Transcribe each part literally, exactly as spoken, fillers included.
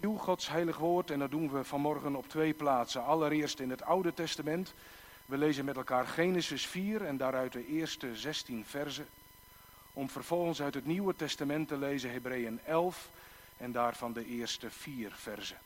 Nieuw Gods heilig woord en dat doen we vanmorgen op twee plaatsen. Allereerst in het Oude Testament. We lezen met elkaar Genesis vier en daaruit de eerste zestien verzen. Om vervolgens uit het Nieuwe Testament te lezen Hebreeën elf en daarvan de eerste vier verzen.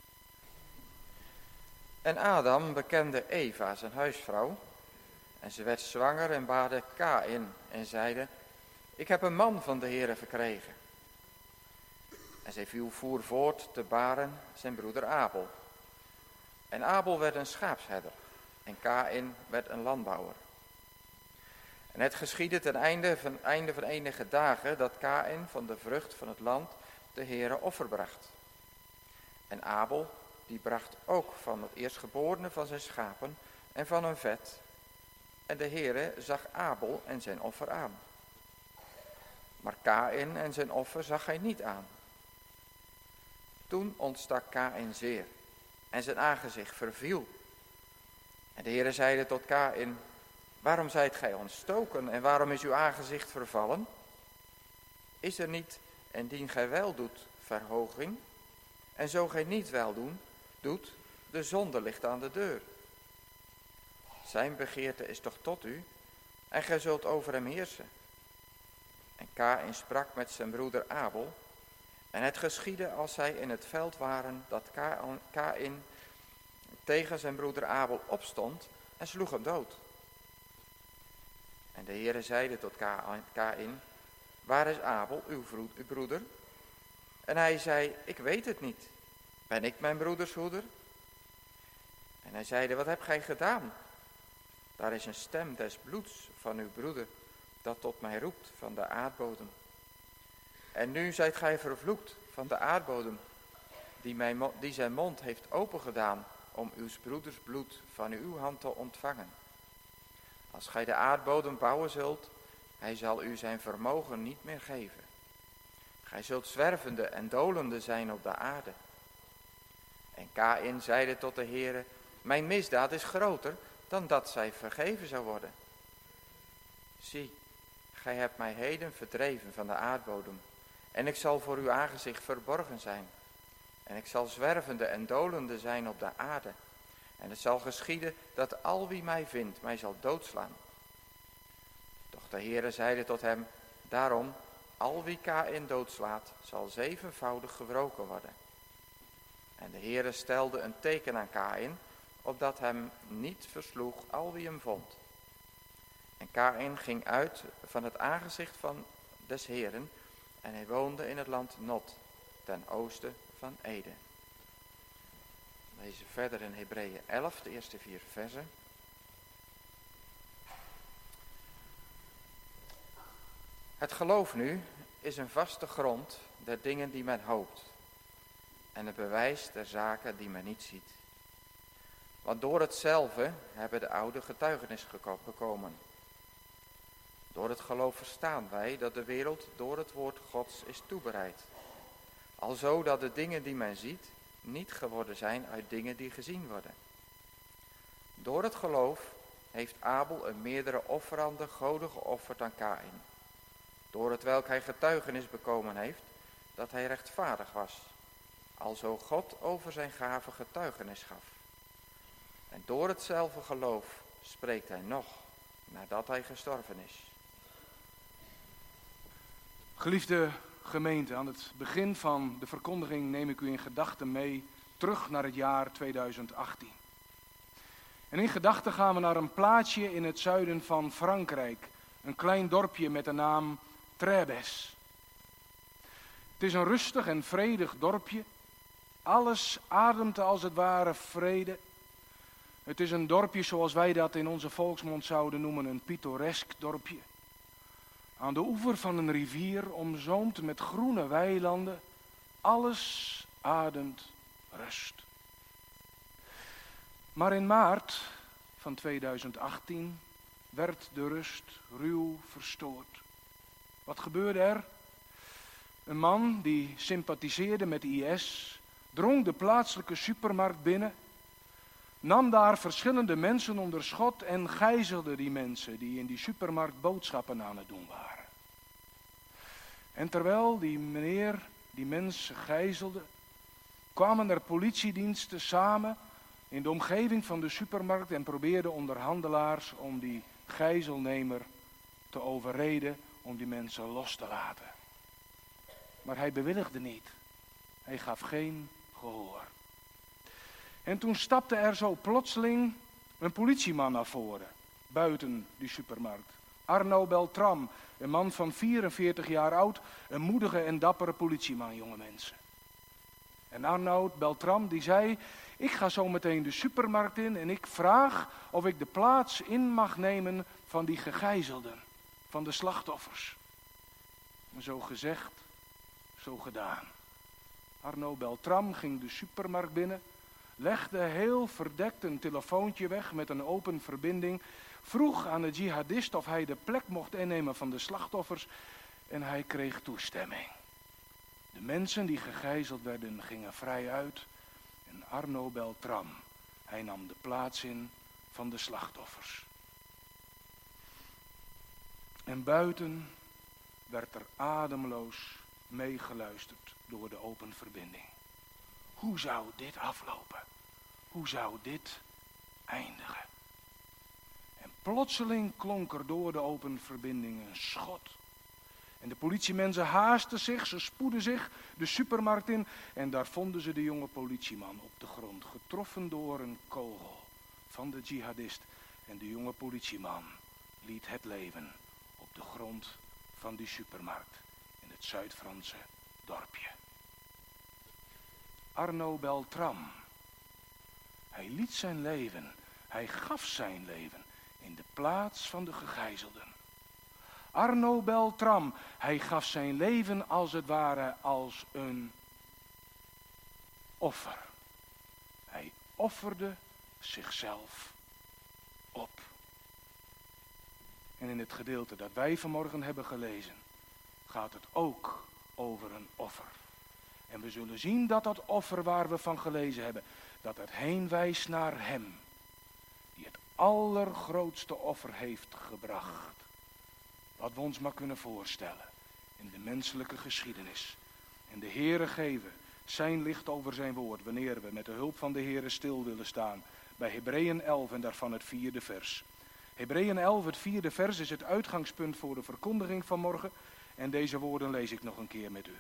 En Adam bekende Eva, zijn huisvrouw, en ze werd zwanger en baarde Kaïn en zeide, ik heb een man van de Heere verkregen. En zij viel voer voort te baren zijn broeder Abel. En Abel werd een schaapsherder en Kaïn werd een landbouwer. En het geschiedde ten einde van, einde van enige dagen dat Kaïn van de vrucht van het land de Heere offer bracht. En Abel, die bracht ook van het eerstgeborene van zijn schapen en van hun vet. En de Heere zag Abel en zijn offer aan. Maar Kaïn en zijn offer zag hij niet aan. Toen ontstak Kaïn zeer en zijn aangezicht verviel. En de Heere zeide tot Kaïn, waarom zijt gij ontstoken en waarom is uw aangezicht vervallen? Is er niet, indien gij wel doet, verhoging? En zo gij niet wel doen, doet, de zonde ligt aan de deur. Zijn begeerte is toch tot u, en gij zult over hem heersen. En Kaïn sprak met zijn broeder Abel, en het geschiedde als zij in het veld waren, dat Kaïn tegen zijn broeder Abel opstond en sloeg hem dood. En de Heere zeide tot Kaïn, waar is Abel, uw broeder? En hij zei, ik weet het niet. Ben ik mijn broeders hoeder? En hij zeide, wat hebt gij gedaan? Daar is een stem des bloeds van uw broeder, dat tot mij roept van de aardbodem. En nu zijt gij vervloekt van de aardbodem, die, mijn, die zijn mond heeft opengedaan om uw broeders bloed van uw hand te ontvangen. Als gij de aardbodem bouwen zult, hij zal u zijn vermogen niet meer geven. Gij zult zwervende en dolende zijn op de aarde. En Kaïn zeide tot de Heere, mijn misdaad is groter dan dat zij vergeven zou worden. Zie, gij hebt mij heden verdreven van de aardbodem, en ik zal voor uw aangezicht verborgen zijn. En ik zal zwervende en dolende zijn op de aarde. En het zal geschieden dat al wie mij vindt, mij zal doodslaan. Doch de Heere zeide tot hem, daarom, al wie Kaïn doodslaat, zal zevenvoudig gewroken worden. En de Heere stelde een teken aan Kaïn, opdat hem niet versloeg al wie hem vond. En Kaïn ging uit van het aangezicht van des Heeren, en hij woonde in het land Nod, ten oosten van Eden. We lezen verder in Hebreeën elf, de eerste vier versen. Het geloof nu is een vaste grond der dingen die men hoopt, en een bewijs der zaken die men niet ziet. Want door hetzelfde hebben de oude getuigenis bekomen. Door het geloof verstaan wij dat de wereld door het woord Gods is toebereid. Alzo dat de dingen die men ziet niet geworden zijn uit dingen die gezien worden. Door het geloof heeft Abel een meerdere offerande goden geofferd aan Kaïn. Door het welk hij getuigenis bekomen heeft dat hij rechtvaardig was. Alzo God over zijn gave getuigenis gaf. En door hetzelfde geloof spreekt hij nog, nadat hij gestorven is. Geliefde gemeente, aan het begin van de verkondiging neem ik u in gedachten mee terug naar het jaar tweeduizend achttien. En in gedachten gaan we naar een plaatsje in het zuiden van Frankrijk, een klein dorpje met de naam Trèbes. Het is een rustig en vredig dorpje. Alles ademt als het ware vrede. Het is een dorpje zoals wij dat in onze volksmond zouden noemen, een pittoresk dorpje. Aan de oever van een rivier, omzoomd met groene weilanden, alles ademt rust. Maar in maart van tweeduizend achttien werd de rust ruw verstoord. Wat gebeurde er? Een man die sympathiseerde met I S drong de plaatselijke supermarkt binnen, nam daar verschillende mensen onder schot en gijzelde die mensen die in die supermarkt boodschappen aan het doen waren. En terwijl die meneer die mensen gijzelde, kwamen er politiediensten samen in de omgeving van de supermarkt en probeerden onderhandelaars om die gijzelnemer te overreden om die mensen los te laten. Maar hij bewilligde niet. Hij gaf geen gehoor. En toen stapte er zo plotseling een politieman naar voren, buiten die supermarkt. Arno Beltram, een man van vierenveertig jaar oud, een moedige en dappere politieman, jonge mensen. En Arno Beltram die zei, ik ga zo meteen de supermarkt in en ik vraag of ik de plaats in mag nemen van die gegijzelden, van de slachtoffers. En zo gezegd, zo gedaan. Arno Beltram ging de supermarkt binnen, legde heel verdekt een telefoontje weg met een open verbinding, vroeg aan de jihadist of hij de plek mocht innemen van de slachtoffers en hij kreeg toestemming. De mensen die gegijzeld werden gingen vrij uit en Arno Beltram, hij nam de plaats in van de slachtoffers. En buiten werd er ademloos meegeluisterd door de open verbinding. Hoe zou dit aflopen? Hoe zou dit eindigen? En plotseling klonk er door de open verbinding een schot. En de politiemensen haasten zich, ze spoedden zich de supermarkt in en daar vonden ze de jonge politieman op de grond, getroffen door een kogel van de jihadist. En de jonge politieman liet het leven op de grond van die supermarkt in het Zuid-Franse dorpje. Arno Beltram, hij liet zijn leven, hij gaf zijn leven in de plaats van de gegijzelden. Arno Beltram, hij gaf zijn leven als het ware als een offer. Hij offerde zichzelf op. En in het gedeelte dat wij vanmorgen hebben gelezen, gaat het ook over een offer. En we zullen zien dat dat offer waar we van gelezen hebben, dat het heen wijst naar hem, die het allergrootste offer heeft gebracht. Wat we ons maar kunnen voorstellen in de menselijke geschiedenis. En de Heere geven zijn licht over zijn woord, wanneer we met de hulp van de Heere stil willen staan bij Hebreeën elf en daarvan het vierde vers. Hebreeën elf, het vierde vers, is het uitgangspunt voor de verkondiging van morgen. En deze woorden lees ik nog een keer met u.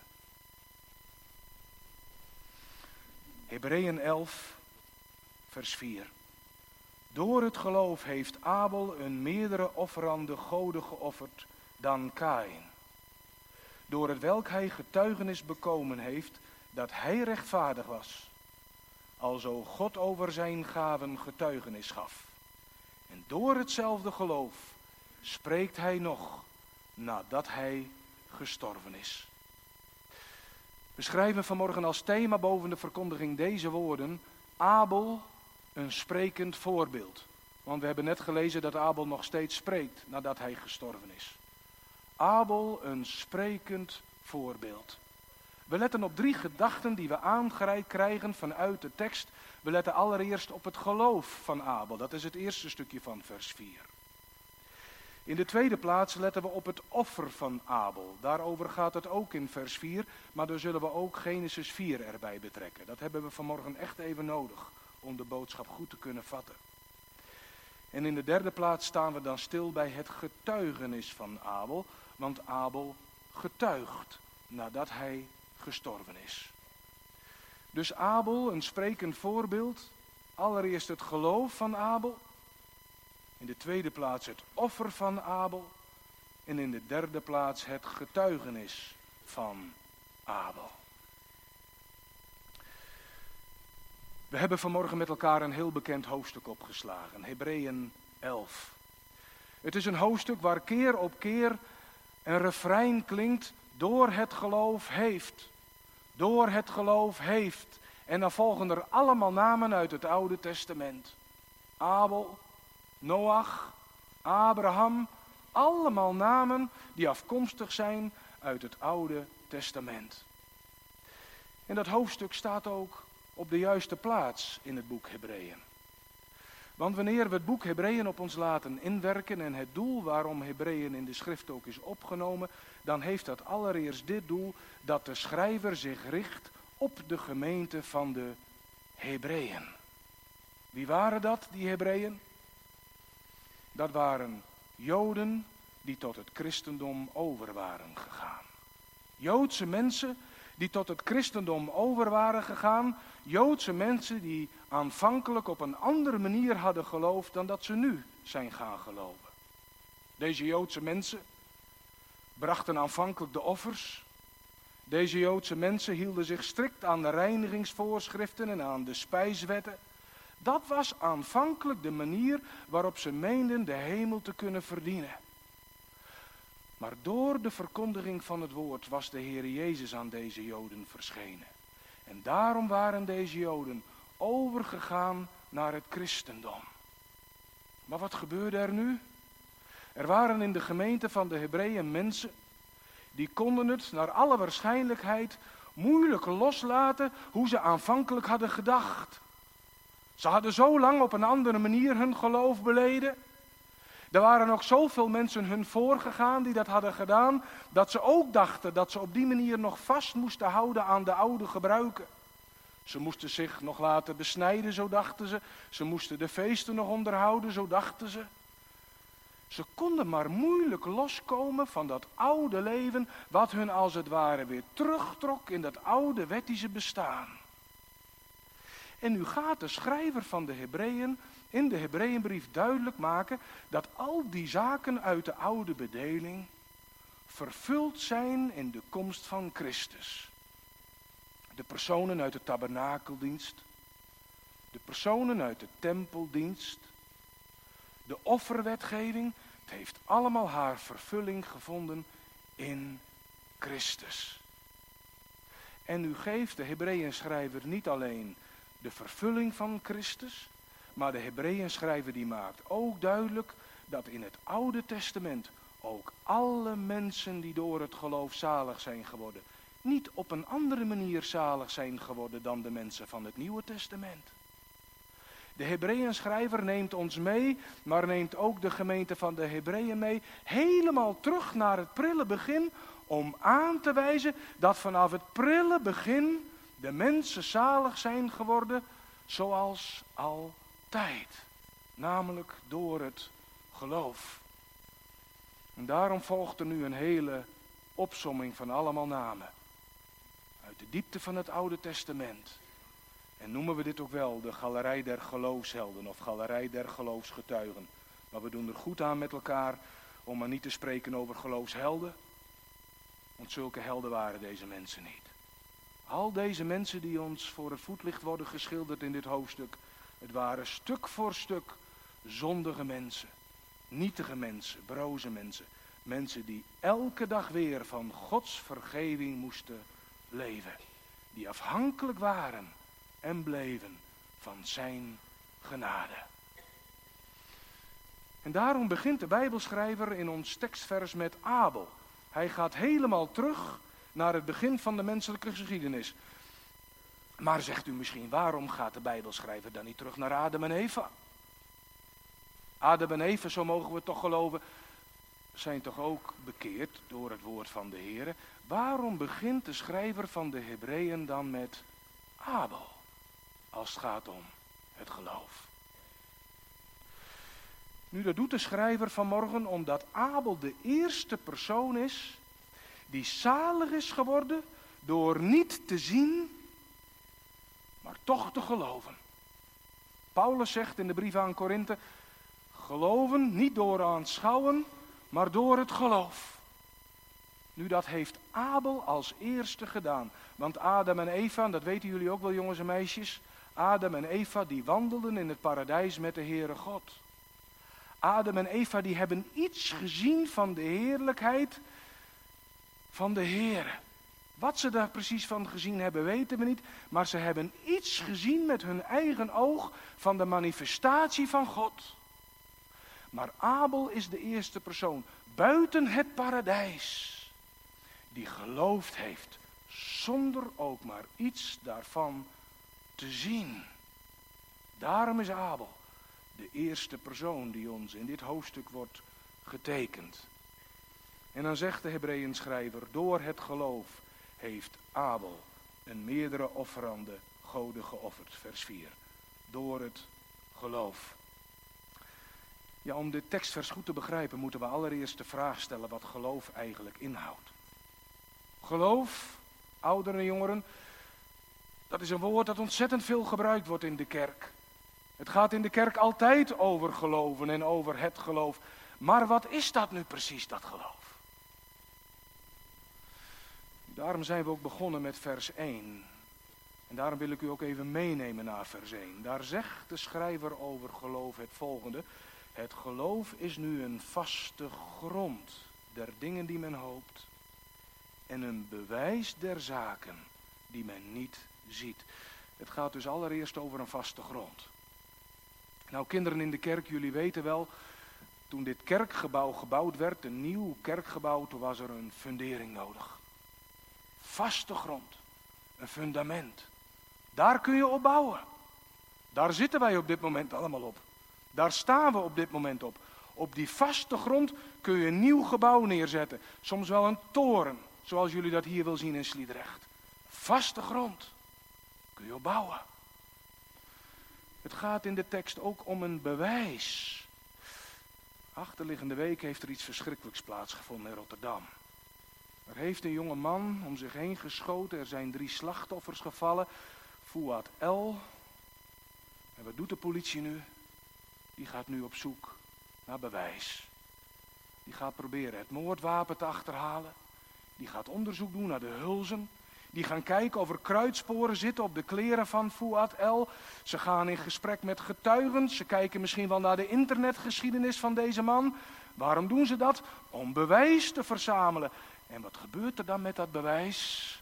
Hebreeën elf, vers vier. Door het geloof heeft Abel een meerdere offerande goden geofferd dan Kaïn. Door het welk hij getuigenis bekomen heeft dat hij rechtvaardig was, alzo God over zijn gaven getuigenis gaf. En door hetzelfde geloof spreekt hij nog nadat hij gestorven is. We schrijven vanmorgen als thema boven de verkondiging deze woorden: Abel, een sprekend voorbeeld. Want we hebben net gelezen dat Abel nog steeds spreekt nadat hij gestorven is. Abel, een sprekend voorbeeld. We letten op drie gedachten die we aangereikt krijgen vanuit de tekst. We letten allereerst op het geloof van Abel. Dat is het eerste stukje van vers vier. In de tweede plaats letten we op het offer van Abel. Daarover gaat het ook in vers vier, maar daar zullen we ook Genesis vier erbij betrekken. Dat hebben we vanmorgen echt even nodig om de boodschap goed te kunnen vatten. En in de derde plaats staan we dan stil bij het getuigenis van Abel, want Abel getuigt nadat hij gestorven is. Dus Abel, een sprekend voorbeeld, allereerst het geloof van Abel, in de tweede plaats het offer van Abel en in de derde plaats het getuigenis van Abel. We hebben vanmorgen met elkaar een heel bekend hoofdstuk opgeslagen, Hebreeën elf. Het is een hoofdstuk waar keer op keer een refrein klinkt: door het geloof heeft, door het geloof heeft. En dan volgen er allemaal namen uit het Oude Testament. Abel, Noach, Abraham, allemaal namen die afkomstig zijn uit het Oude Testament. En dat hoofdstuk staat ook op de juiste plaats in het boek Hebreeën. Want wanneer we het boek Hebreeën op ons laten inwerken en het doel waarom Hebreeën in de schrift ook is opgenomen, dan heeft dat allereerst dit doel, dat de schrijver zich richt op de gemeente van de Hebreeën. Wie waren dat, die Hebreeën? Dat waren Joden die tot het christendom over waren gegaan. Joodse mensen die tot het christendom over waren gegaan. Joodse mensen die aanvankelijk op een andere manier hadden geloofd dan dat ze nu zijn gaan geloven. Deze Joodse mensen brachten aanvankelijk de offers. Deze Joodse mensen hielden zich strikt aan de reinigingsvoorschriften en aan de spijswetten. Dat was aanvankelijk de manier waarop ze meenden de hemel te kunnen verdienen. Maar door de verkondiging van het woord was de Heer Jezus aan deze Joden verschenen. En daarom waren deze Joden overgegaan naar het christendom. Maar wat gebeurde er nu? Er waren in de gemeente van de Hebreeën mensen die konden het naar alle waarschijnlijkheid moeilijk loslaten hoe ze aanvankelijk hadden gedacht. Ze hadden zo lang op een andere manier hun geloof beleden. Er waren ook zoveel mensen hun voorgegaan die dat hadden gedaan, dat ze ook dachten dat ze op die manier nog vast moesten houden aan de oude gebruiken. Ze moesten zich nog laten besnijden, zo dachten ze. Ze moesten de feesten nog onderhouden, zo dachten ze. Ze konden maar moeilijk loskomen van dat oude leven, wat hun als het ware weer terugtrok in dat oude wettische bestaan. En nu gaat de schrijver van de Hebreeën in de Hebreeënbrief duidelijk maken dat al die zaken uit de oude bedeling vervuld zijn in de komst van Christus. De personen uit de tabernakeldienst, de personen uit de tempeldienst, de offerwetgeving, het heeft allemaal haar vervulling gevonden in Christus. En nu geeft de Hebreeënschrijver niet alleen de vervulling van Christus, maar de Hebreeënschrijver die maakt ook duidelijk dat in het Oude Testament ook alle mensen die door het geloof zalig zijn geworden, niet op een andere manier zalig zijn geworden dan de mensen van het Nieuwe Testament. De Hebreeënschrijver neemt ons mee, maar neemt ook de gemeente van de Hebreeën mee, helemaal terug naar het prille begin, om aan te wijzen dat vanaf het prille begin de mensen zalig zijn geworden zoals altijd. Namelijk door het geloof. En daarom volgt er nu een hele opsomming van allemaal namen. Uit de diepte van het Oude Testament. En noemen we dit ook wel de galerij der geloofshelden of galerij der geloofsgetuigen. Maar we doen er goed aan met elkaar om maar niet te spreken over geloofshelden. Want zulke helden waren deze mensen niet. Al deze mensen die ons voor het voetlicht worden geschilderd in dit hoofdstuk, het waren stuk voor stuk zondige mensen, nietige mensen, broze mensen. Mensen die elke dag weer van Gods vergeving moesten leven. Die afhankelijk waren en bleven van zijn genade. En daarom begint de Bijbelschrijver in ons tekstvers met Abel. Hij gaat helemaal terug naar het begin van de menselijke geschiedenis. Maar zegt u misschien, waarom gaat de Bijbelschrijver dan niet terug naar Adam en Eva? Adam en Eva, zo mogen we toch geloven, zijn toch ook bekeerd door het woord van de Heer. Waarom begint de schrijver van de Hebreeën dan met Abel, als het gaat om het geloof? Nu, dat doet de schrijver vanmorgen omdat Abel de eerste persoon is die zalig is geworden door niet te zien, maar toch te geloven. Paulus zegt in de brief aan Korinthe, geloven niet door aanschouwen, maar door het geloof. Nu, dat heeft Abel als eerste gedaan. Want Adam en Eva, en dat weten jullie ook wel jongens en meisjes, Adam en Eva die wandelden in het paradijs met de Heere God. Adam en Eva die hebben iets gezien van de heerlijkheid van de Heere. Wat ze daar precies van gezien hebben weten we niet, maar ze hebben iets gezien met hun eigen oog van de manifestatie van God. Maar Abel is de eerste persoon buiten het paradijs die geloofd heeft zonder ook maar iets daarvan te zien. Daarom is Abel de eerste persoon die ons in dit hoofdstuk wordt getekend. En dan zegt de Hebreeënschrijver, door het geloof heeft Abel een meerdere offerande goden geofferd. Vers vier. Door het geloof. Ja, om dit tekstvers goed te begrijpen moeten we allereerst de vraag stellen wat geloof eigenlijk inhoudt. Geloof, ouderen en jongeren, dat is een woord dat ontzettend veel gebruikt wordt in de kerk. Het gaat in de kerk altijd over geloven en over het geloof. Maar wat is dat nu precies, dat geloof? Daarom zijn we ook begonnen met vers één. En daarom wil ik u ook even meenemen naar vers één. Daar zegt de schrijver over geloof het volgende. Het geloof is nu een vaste grond der dingen die men hoopt. En een bewijs der zaken die men niet ziet. Het gaat dus allereerst over een vaste grond. Nou, kinderen in de kerk, jullie weten wel, toen dit kerkgebouw gebouwd werd, een nieuw kerkgebouw, toen was er een fundering nodig. Vaste grond, een fundament. Daar kun je op bouwen. Daar zitten wij op dit moment allemaal op. Daar staan we op dit moment op. Op die vaste grond kun je een nieuw gebouw neerzetten. Soms wel een toren, zoals jullie dat hier wil zien in Sliedrecht. Vaste grond. Kun je op bouwen. Het gaat in de tekst ook om een bewijs. Achterliggende week heeft er iets verschrikkelijks plaatsgevonden in Rotterdam. Er heeft een jonge man om zich heen geschoten. Er zijn drie slachtoffers gevallen. Fouad L. En wat doet de politie nu? Die gaat nu op zoek naar bewijs. Die gaat proberen het moordwapen te achterhalen. Die gaat onderzoek doen naar de hulzen. Die gaan kijken of er kruidsporen zitten op de kleren van Fouad L. Ze gaan in gesprek met getuigen. Ze kijken misschien wel naar de internetgeschiedenis van deze man. Waarom doen ze dat? Om bewijs te verzamelen. En wat gebeurt er dan met dat bewijs?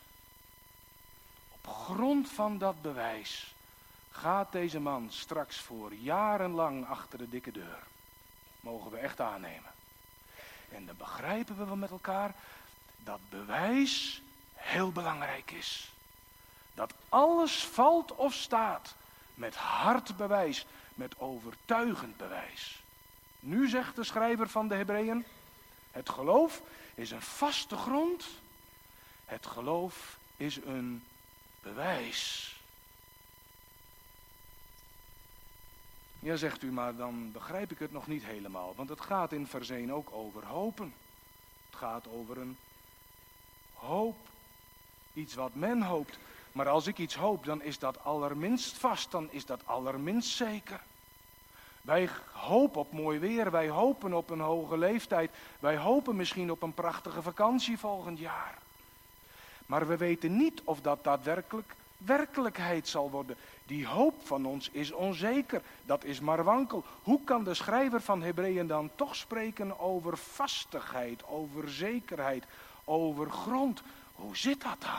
Op grond van dat bewijs gaat deze man straks voor jarenlang achter de dikke deur. Mogen we echt aannemen. En dan begrijpen we wel met elkaar dat bewijs heel belangrijk is. Dat alles valt of staat met hard bewijs, met overtuigend bewijs. Nu zegt de schrijver van de Hebreeën, het geloof is een vaste grond. Het geloof is een bewijs. Ja, zegt u, maar dan begrijp ik het nog niet helemaal. Want het gaat in vers één ook over hopen. Het gaat over een hoop. Iets wat men hoopt. Maar als ik iets hoop, dan is dat allerminst vast. Dan is dat allerminst zeker. Wij hopen op mooi weer. Wij hopen op een hoge leeftijd. Wij hopen misschien op een prachtige vakantie volgend jaar. Maar we weten niet of dat daadwerkelijk werkelijkheid zal worden. Die hoop van ons is onzeker. Dat is maar wankel. Hoe kan de schrijver van Hebreeën dan toch spreken over vastigheid, over zekerheid, over grond? Hoe zit dat dan?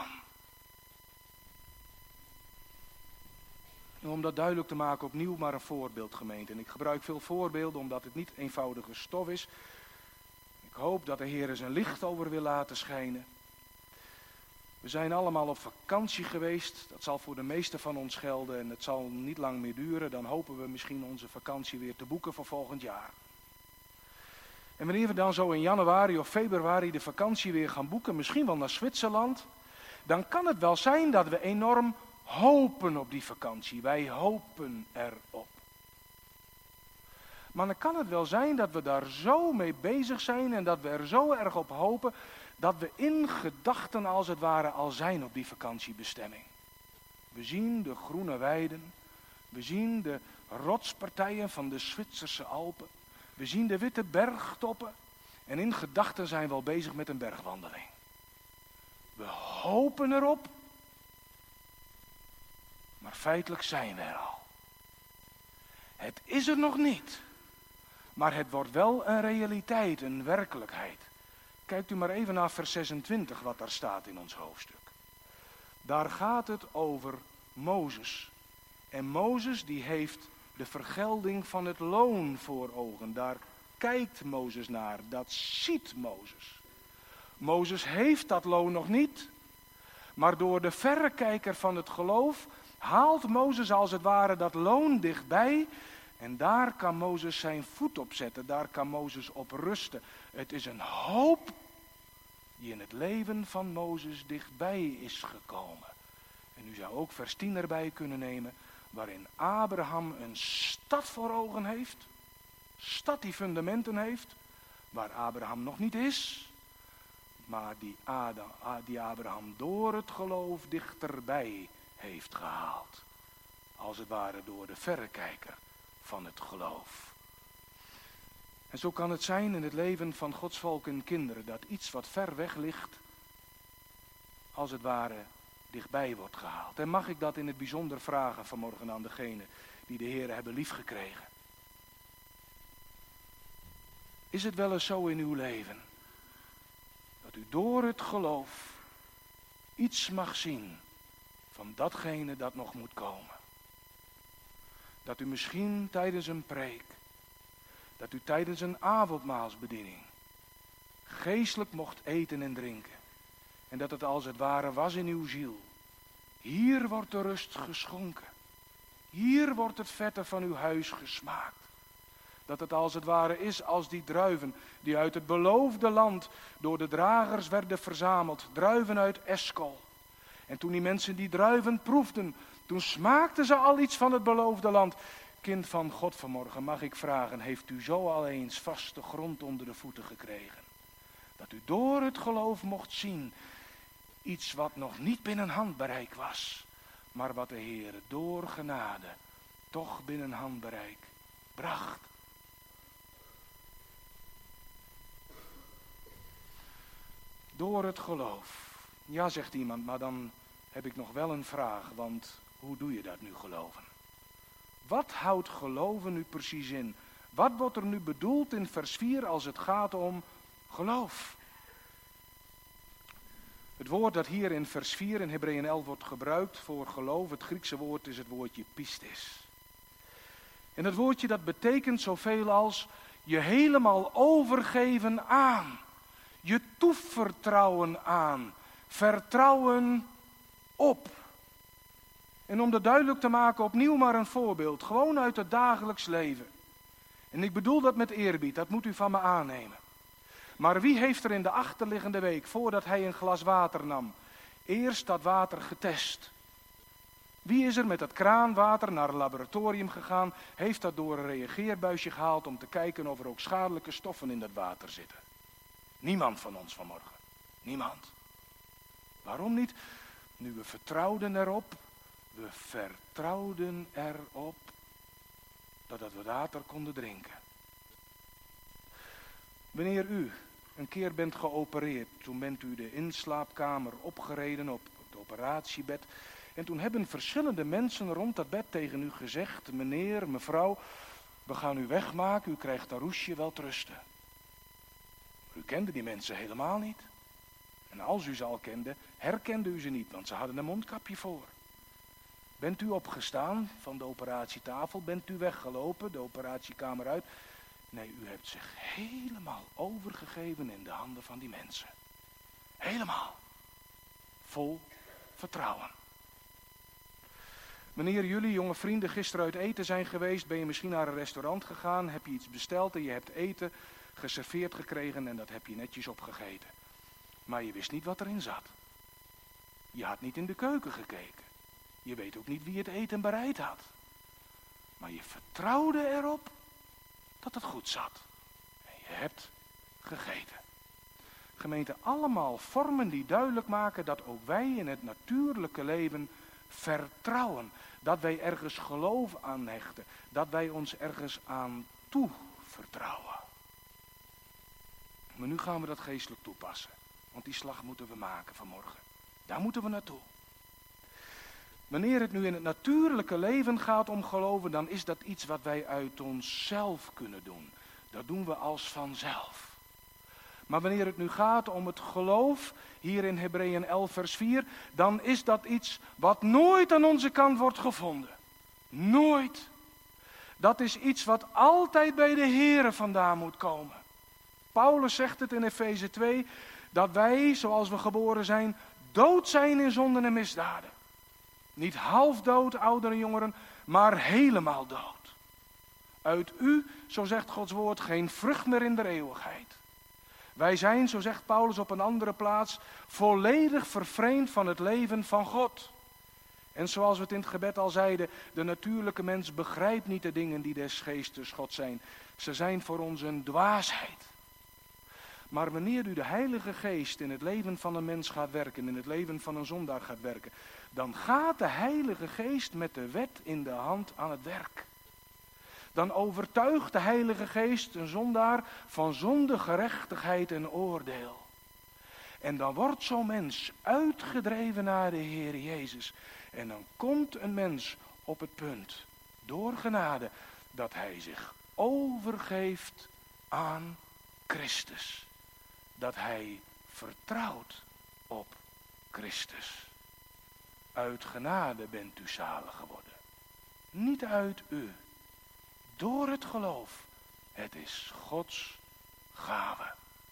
Om dat duidelijk te maken, opnieuw maar een voorbeeld, gemeente. En ik gebruik veel voorbeelden omdat het niet eenvoudige stof is. Ik hoop dat de Heer er zijn licht over wil laten schijnen. We zijn allemaal op vakantie geweest. Dat zal voor de meesten van ons gelden en het zal niet lang meer duren. Dan hopen we misschien onze vakantie weer te boeken voor volgend jaar. En wanneer we dan zo in januari of februari de vakantie weer gaan boeken, misschien wel naar Zwitserland, dan kan het wel zijn dat we enorm hopen op die vakantie. Wij hopen erop. Maar dan kan het wel zijn dat we daar zo mee bezig zijn en dat we er zo erg op hopen, dat we in gedachten als het ware al zijn op die vakantiebestemming. We zien de groene weiden, we zien de rotspartijen van de Zwitserse Alpen, we zien de witte bergtoppen en in gedachten zijn we al bezig met een bergwandeling. We hopen erop, maar feitelijk zijn we er al. Het is er nog niet, maar het wordt wel een realiteit, een werkelijkheid. Kijkt u maar even naar vers zesentwintig wat daar staat in ons hoofdstuk. Daar gaat het over Mozes. En Mozes die heeft de vergelding van het loon voor ogen. Daar kijkt Mozes naar, dat ziet Mozes. Mozes heeft dat loon nog niet. Maar door de verrekijker van het geloof haalt Mozes als het ware dat loon dichtbij. En daar kan Mozes zijn voet op zetten, daar kan Mozes op rusten. Het is een hoop die in het leven van Mozes dichtbij is gekomen. En u zou ook vers tien erbij kunnen nemen, waarin Abraham een stad voor ogen heeft. Stad die fundamenten heeft, waar Abraham nog niet is, maar die, Adam, die Abraham door het geloof dichterbij heeft gehaald. Als het ware door de verrekijker van het geloof. En zo kan het zijn in het leven van Gods volk en kinderen, dat iets wat ver weg ligt, als het ware dichtbij wordt gehaald. En mag ik dat in het bijzonder vragen vanmorgen aan degenen die de Heer hebben liefgekregen. Is het wel eens zo in uw leven, dat u door het geloof iets mag zien van datgene dat nog moet komen? Dat u misschien tijdens een preek, dat u tijdens een avondmaalsbediening geestelijk mocht eten en drinken. En dat het als het ware was in uw ziel. Hier wordt de rust geschonken. Hier wordt het vette van uw huis gesmaakt. Dat het als het ware is als die druiven die uit het beloofde land door de dragers werden verzameld. Druiven uit Eskol. En toen die mensen die druiven proefden, toen smaakten ze al iets van het beloofde land. Kind van God vanmorgen, mag ik vragen, heeft u zo al eens vaste grond onder de voeten gekregen? Dat u door het geloof mocht zien, iets wat nog niet binnen handbereik was, maar wat de Heer door genade toch binnen handbereik bracht. Door het geloof. Ja, zegt iemand, maar dan heb ik nog wel een vraag, want hoe doe je dat nu geloven? Wat houdt geloven nu precies in? Wat wordt er nu bedoeld in vers vier als het gaat om geloof? Het woord dat hier in vers vier in Hebreeën elf wordt gebruikt voor geloof, het Griekse woord is het woordje pistis. En het woordje dat betekent zoveel als je helemaal overgeven aan. Je toevertrouwen aan. Vertrouwen op. En om dat duidelijk te maken, opnieuw maar een voorbeeld. Gewoon uit het dagelijks leven. En ik bedoel dat met eerbied, dat moet u van me aannemen. Maar wie heeft er in de achterliggende week, voordat hij een glas water nam, eerst dat water getest? Wie is er met dat kraanwater naar een laboratorium gegaan, heeft dat door een reageerbuisje gehaald om te kijken of er ook schadelijke stoffen in dat water zitten? Niemand van ons vanmorgen. Niemand. Waarom niet? Nu we vertrouwden erop, we vertrouwden erop dat we water konden drinken. Wanneer u een keer bent geopereerd, toen bent u de inslaapkamer opgereden op het operatiebed. En toen hebben verschillende mensen rond dat bed tegen u gezegd, meneer, mevrouw, we gaan u wegmaken, u krijgt een roesje, wel rusten. U kende die mensen helemaal niet. En als u ze al kende, herkende u ze niet, want ze hadden een mondkapje voor. Bent u opgestaan van de operatietafel, bent u weggelopen, de operatiekamer uit? Nee, u hebt zich helemaal overgegeven in de handen van die mensen. Helemaal. Vol vertrouwen. Wanneer jullie jonge vrienden gisteren uit eten zijn geweest, ben je misschien naar een restaurant gegaan, heb je iets besteld en je hebt eten geserveerd gekregen en dat heb je netjes opgegeten. Maar je wist niet wat erin zat. Je had niet in de keuken gekeken. Je weet ook niet wie het eten bereid had. Maar je vertrouwde erop dat het goed zat. En je hebt gegeten. Gemeente, allemaal vormen die duidelijk maken dat ook wij in het natuurlijke leven vertrouwen. Dat wij ergens geloof aan hechten. Dat wij ons ergens aan toevertrouwen. Maar nu gaan we dat geestelijk toepassen. Want die slag moeten we maken vanmorgen. Daar moeten we naartoe. Wanneer het nu in het natuurlijke leven gaat om geloven, dan is dat iets wat wij uit onszelf kunnen doen. Dat doen we als vanzelf. Maar wanneer het nu gaat om het geloof, hier in Hebreeën elf vers vier, dan is dat iets wat nooit aan onze kant wordt gevonden. Nooit. Dat is iets wat altijd bij de Here vandaan moet komen. Paulus zegt het in Efeze twee, dat wij, zoals we geboren zijn, dood zijn in zonden en misdaden. Niet half dood, ouderen en jongeren, maar helemaal dood. Uit u, zo zegt Gods woord, geen vrucht meer in de eeuwigheid. Wij zijn, zo zegt Paulus op een andere plaats, volledig vervreemd van het leven van God. En zoals we het in het gebed al zeiden, de natuurlijke mens begrijpt niet de dingen die des geestes God zijn. Ze zijn voor ons een dwaasheid. Maar wanneer u de Heilige Geest in het leven van een mens gaat werken, in het leven van een zondaar gaat werken, dan gaat de Heilige Geest met de wet in de hand aan het werk. Dan overtuigt de Heilige Geest een zondaar van zonde, gerechtigheid en oordeel. En dan wordt zo'n mens uitgedreven naar de Heer Jezus. En dan komt een mens op het punt, door genade, dat hij zich overgeeft aan Christus. Dat hij vertrouwt op Christus. Uit genade bent u zalig geworden. Niet uit u. Door het geloof. Het is Gods gave.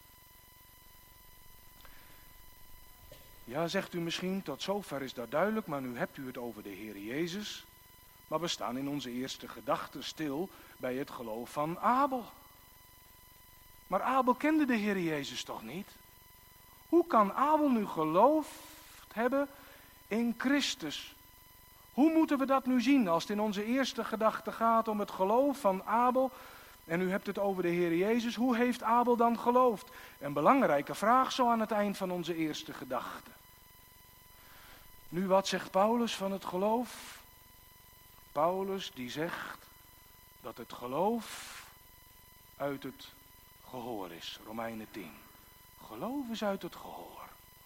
Ja, zegt u misschien, tot zover is dat duidelijk, maar nu hebt u het over de Heer Jezus. Maar we staan in onze eerste gedachten stil bij het geloof van Abel. Maar Abel kende de Heer Jezus toch niet? Hoe kan Abel nu geloofd hebben in Christus? Hoe moeten we dat nu zien als het in onze eerste gedachte gaat om het geloof van Abel? En u hebt het over de Heer Jezus. Hoe heeft Abel dan geloofd? Een belangrijke vraag zo aan het eind van onze eerste gedachte. Nu, wat zegt Paulus van het geloof? Paulus die zegt dat het geloof uit het gehoor is. Romeinen tien. Geloof is uit het gehoor.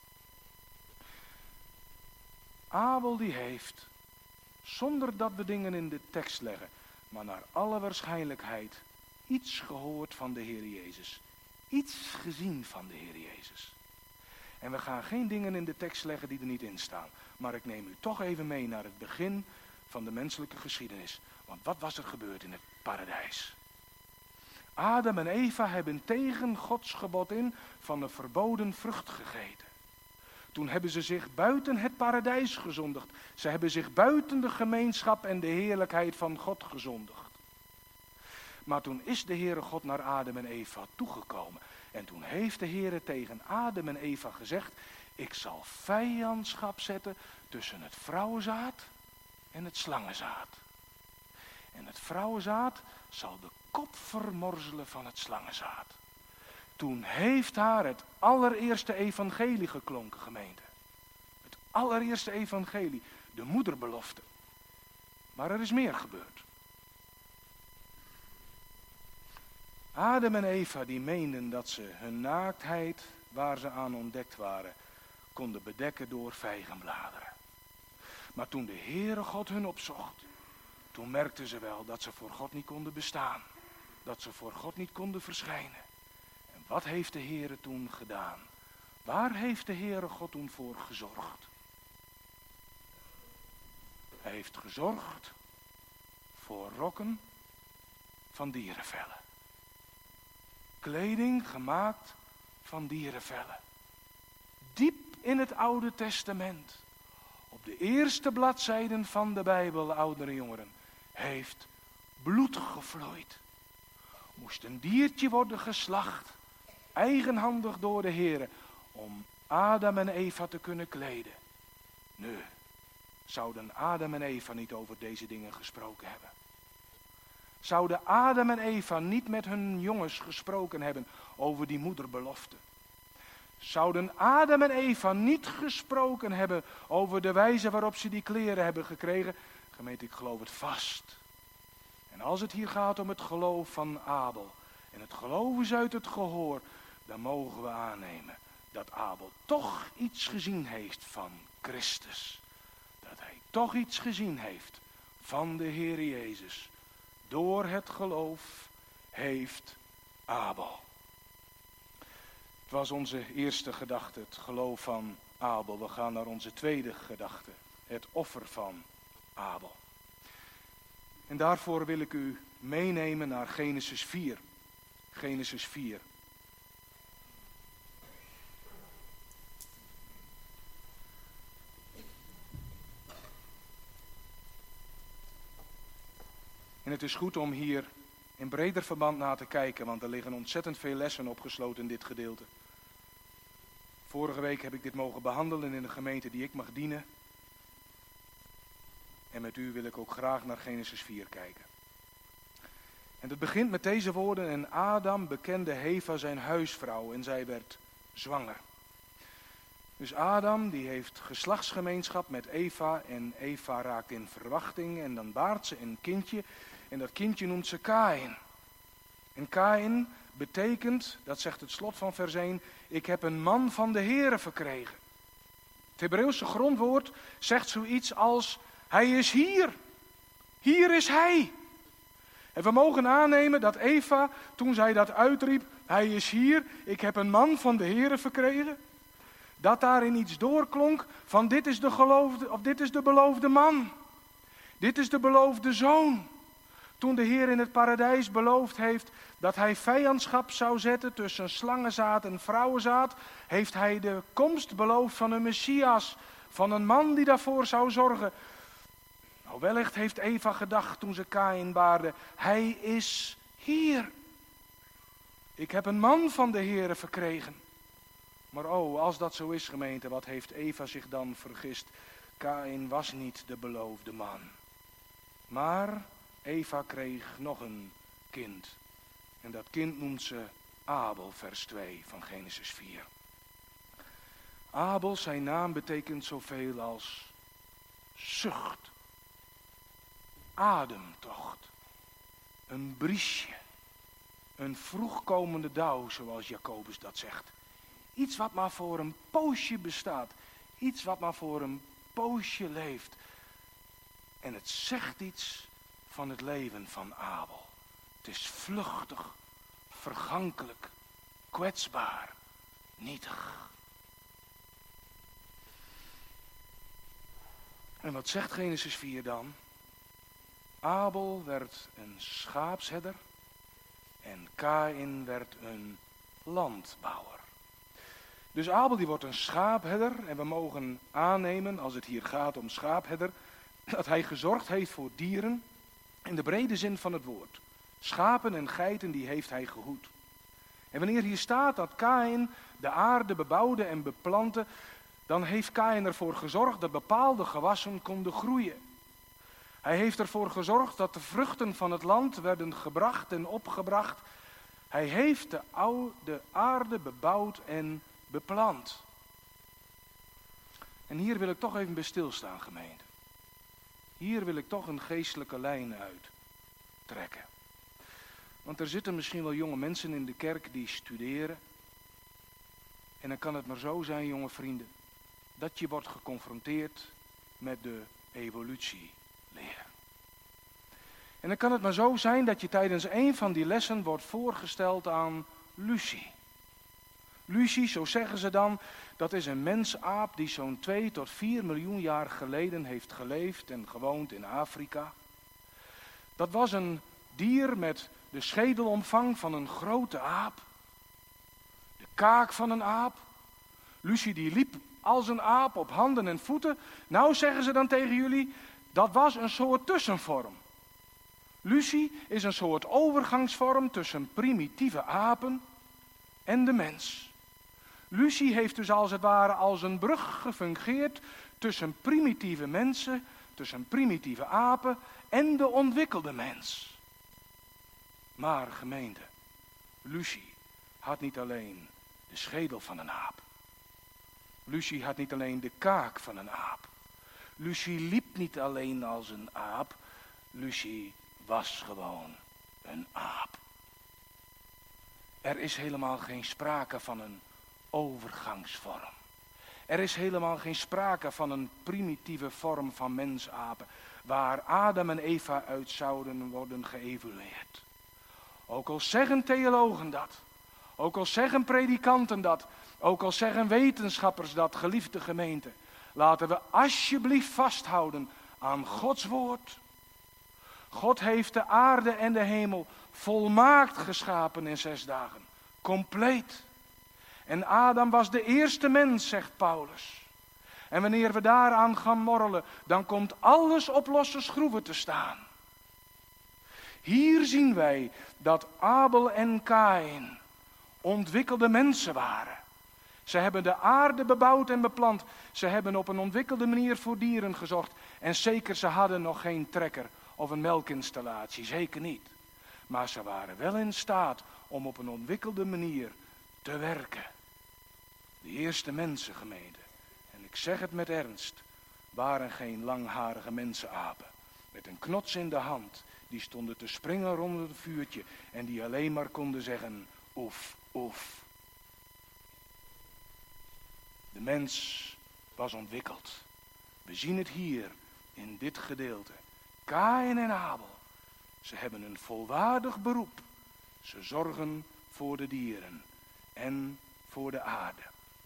Abel die heeft, zonder dat we dingen in de tekst leggen, maar naar alle waarschijnlijkheid iets gehoord van de Heer Jezus. Iets gezien van de Heer Jezus. En we gaan geen dingen in de tekst leggen die er niet in staan. Maar ik neem u toch even mee naar het begin van de menselijke geschiedenis. Want wat was er gebeurd in het paradijs? Adam en Eva hebben tegen Gods gebod in van de verboden vrucht gegeten. Toen hebben ze zich buiten het paradijs gezondigd. Ze hebben zich buiten de gemeenschap en de heerlijkheid van God gezondigd. Maar toen is de Heere God naar Adam en Eva toegekomen. En toen heeft de Heere tegen Adam en Eva gezegd: ik zal vijandschap zetten tussen het vrouwenzaad en het slangenzaad. En het vrouwenzaad zal de kop vermorzelen van het slangenzaad. Toen heeft haar het allereerste evangelie geklonken, gemeente. Het allereerste evangelie, de moederbelofte. Maar er is meer gebeurd. Adam en Eva die meenden dat ze hun naaktheid, waar ze aan ontdekt waren, konden bedekken door vijgenbladeren. Maar toen de Heere God hun opzocht, toen merkten ze wel dat ze voor God niet konden bestaan. Dat ze voor God niet konden verschijnen. En wat heeft de Heere toen gedaan? Waar heeft de Heere God toen voor gezorgd? Hij heeft gezorgd voor rokken van dierenvellen. Kleding gemaakt van dierenvellen. Diep in het Oude Testament, op de eerste bladzijden van de Bijbel, oudere jongeren, heeft bloed gevloeid. Moest een diertje worden geslacht, eigenhandig door de Heere, om Adam en Eva te kunnen kleden. Nu, zouden Adam en Eva niet over deze dingen gesproken hebben? Zouden Adam en Eva niet met hun jongens gesproken hebben over die moederbelofte? Zouden Adam en Eva niet gesproken hebben over de wijze waarop ze die kleren hebben gekregen? Gemeente, ik geloof het vast. En als het hier gaat om het geloof van Abel, en het geloof is uit het gehoor, dan mogen we aannemen dat Abel toch iets gezien heeft van Christus. Dat hij toch iets gezien heeft van de Heer Jezus. Door het geloof heeft Abel. Het was onze eerste gedachte, het geloof van Abel. We gaan naar onze tweede gedachte, het offer van Abel. En daarvoor wil ik u meenemen naar Genesis vier. Genesis vier. En het is goed om hier in breder verband naar te kijken, want er liggen ontzettend veel lessen opgesloten in dit gedeelte. Vorige week heb ik dit mogen behandelen in de gemeente die ik mag dienen. En met u wil ik ook graag naar Genesis vier kijken. En het begint met deze woorden: en Adam bekende Eva zijn huisvrouw en zij werd zwanger. Dus Adam die heeft geslachtsgemeenschap met Eva en Eva raakt in verwachting en dan baart ze een kindje en dat kindje noemt ze Kaïn. En Kaïn betekent, dat zegt het slot van vers één, ik heb een man van de Heere verkregen. Het Hebreeuwse grondwoord zegt zoiets als, hij is hier. Hier is hij. En we mogen aannemen dat Eva, toen zij dat uitriep, hij is hier, ik heb een man van de Heere verkregen, dat daarin iets doorklonk van dit is de geloofde, of dit is de beloofde man. Dit is de beloofde zoon. Toen de Heer in het paradijs beloofd heeft dat hij vijandschap zou zetten tussen slangenzaad en vrouwenzaad, heeft hij de komst beloofd van een Messias, van een man die daarvoor zou zorgen. Nou, wellicht heeft Eva gedacht toen ze Kaïn baarde, hij is hier. Ik heb een man van de Heere verkregen. Maar oh, als dat zo is, gemeente, wat heeft Eva zich dan vergist? Kaïn was niet de beloofde man. Maar Eva kreeg nog een kind. En dat kind noemt ze Abel, vers twee van Genesis vier. Abel, zijn naam betekent zoveel als zucht, ademtocht, een briesje, een vroegkomende dauw, zoals Jacobus dat zegt. Iets wat maar voor een poosje bestaat, iets wat maar voor een poosje leeft. En het zegt iets van het leven van Abel. Het is vluchtig, vergankelijk, kwetsbaar, nietig. En wat zegt Genesis vier dan? Abel werd een schaapsherder en Kaïn werd een landbouwer. Dus Abel die wordt een schaapherder en we mogen aannemen, als het hier gaat om schaapherder, dat hij gezorgd heeft voor dieren in de brede zin van het woord. Schapen en geiten die heeft hij gehoed. En wanneer hier staat dat Kaïn de aarde bebouwde en beplantte, dan heeft Kaïn ervoor gezorgd dat bepaalde gewassen konden groeien. Hij heeft ervoor gezorgd dat de vruchten van het land werden gebracht en opgebracht. Hij heeft de, oude aarde bebouwd en beplant. En hier wil ik toch even bij stilstaan, gemeente. Hier wil ik toch een geestelijke lijn uittrekken. Want er zitten misschien wel jonge mensen in de kerk die studeren. En dan kan het maar zo zijn, jonge vrienden, dat je wordt geconfronteerd met de evolutieleer. En dan kan het maar zo zijn dat je tijdens een van die lessen wordt voorgesteld aan Lucie. Lucie, zo zeggen ze dan, dat is een mensaap die zo'n twee tot vier miljoen jaar geleden heeft geleefd en gewoond in Afrika. Dat was een dier met de schedelomvang van een grote aap, de kaak van een aap. Lucie die liep als een aap op handen en voeten. Nou zeggen ze dan tegen jullie, dat was een soort tussenvorm. Lucie is een soort overgangsvorm tussen primitieve apen en de mens. Lucie heeft dus als het ware als een brug gefungeerd tussen primitieve mensen, tussen primitieve apen en de ontwikkelde mens. Maar gemeente, Lucie had niet alleen de schedel van een aap. Lucie had niet alleen de kaak van een aap. Lucie liep niet alleen als een aap. Lucie was gewoon een aap. Er is helemaal geen sprake van een overgangsvorm. Er is helemaal geen sprake van een primitieve vorm van mensapen, waar Adam en Eva uit zouden worden geëvolueerd. Ook al zeggen theologen dat, ook al zeggen predikanten dat, ook al zeggen wetenschappers dat, geliefde gemeente, laten we alsjeblieft vasthouden aan Gods woord. God heeft de aarde en de hemel volmaakt geschapen in zes dagen. Compleet. En Adam was de eerste mens, zegt Paulus. En wanneer we daaraan gaan morrelen, dan komt alles op losse schroeven te staan. Hier zien wij dat Abel en Kaïn ontwikkelde mensen waren. Ze hebben de aarde bebouwd en beplant. Ze hebben op een ontwikkelde manier voor dieren gezorgd. En zeker, ze hadden nog geen trekker of een melkinstallatie. Zeker niet. Maar ze waren wel in staat om op een ontwikkelde manier te werken. De eerste mensengemeente, en ik zeg het met ernst, waren geen langharige mensenapen. Met een knots in de hand. Die stonden te springen rond het vuurtje. En die alleen maar konden zeggen, oef, oef. De mens was ontwikkeld. We zien het hier in dit gedeelte. Kaïn en Abel. Ze hebben een volwaardig beroep. Ze zorgen voor de dieren en voor de aarde.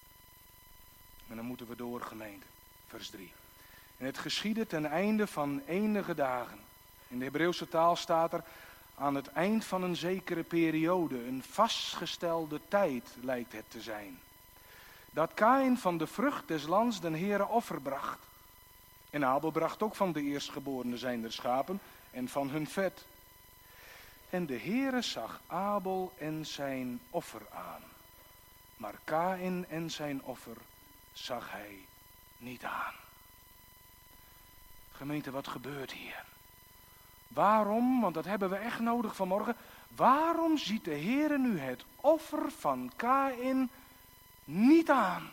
En dan moeten we door, gemeente. Vers drie. En het geschiedde ten einde van enige dagen. In de Hebreeuwse taal staat er aan het eind van een zekere periode, een vastgestelde tijd lijkt het te zijn. Dat Kaïn van de vrucht des lands den Heere offer bracht. En Abel bracht ook van de eerstgeborene zijner schapen en van hun vet. En de Heere zag Abel en zijn offer aan. Maar Kaïn en zijn offer zag hij niet aan. Gemeente, wat gebeurt hier? Waarom, want dat hebben we echt nodig vanmorgen. Waarom ziet de Heere nu het offer van Kaïn niet aan?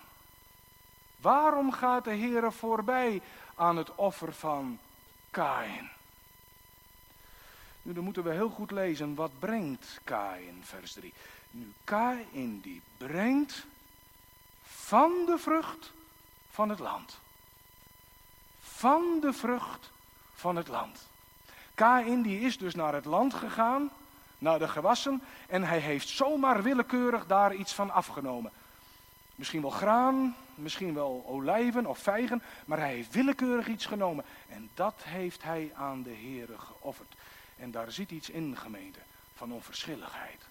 Waarom gaat de Heere voorbij aan het offer van Kaïn? Nu, dan moeten we heel goed lezen. Wat brengt Kaïn, vers drie? Nu, Kaïn die brengt van de vrucht van het land. Van de vrucht van het land. Kaïn die is dus naar het land gegaan, naar de gewassen, en hij heeft zomaar willekeurig daar iets van afgenomen. Misschien wel graan, misschien wel olijven of vijgen, maar hij heeft willekeurig iets genomen. En dat heeft hij aan de Heere geofferd. En daar zit iets in, gemeente, van onverschilligheid.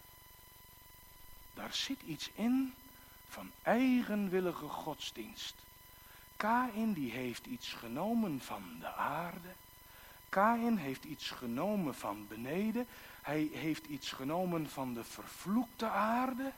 Daar zit iets in van eigenwillige godsdienst. Kaïn die heeft iets genomen van de aarde. Kaïn heeft iets genomen van beneden. Hij heeft iets genomen van de vervloekte aarde.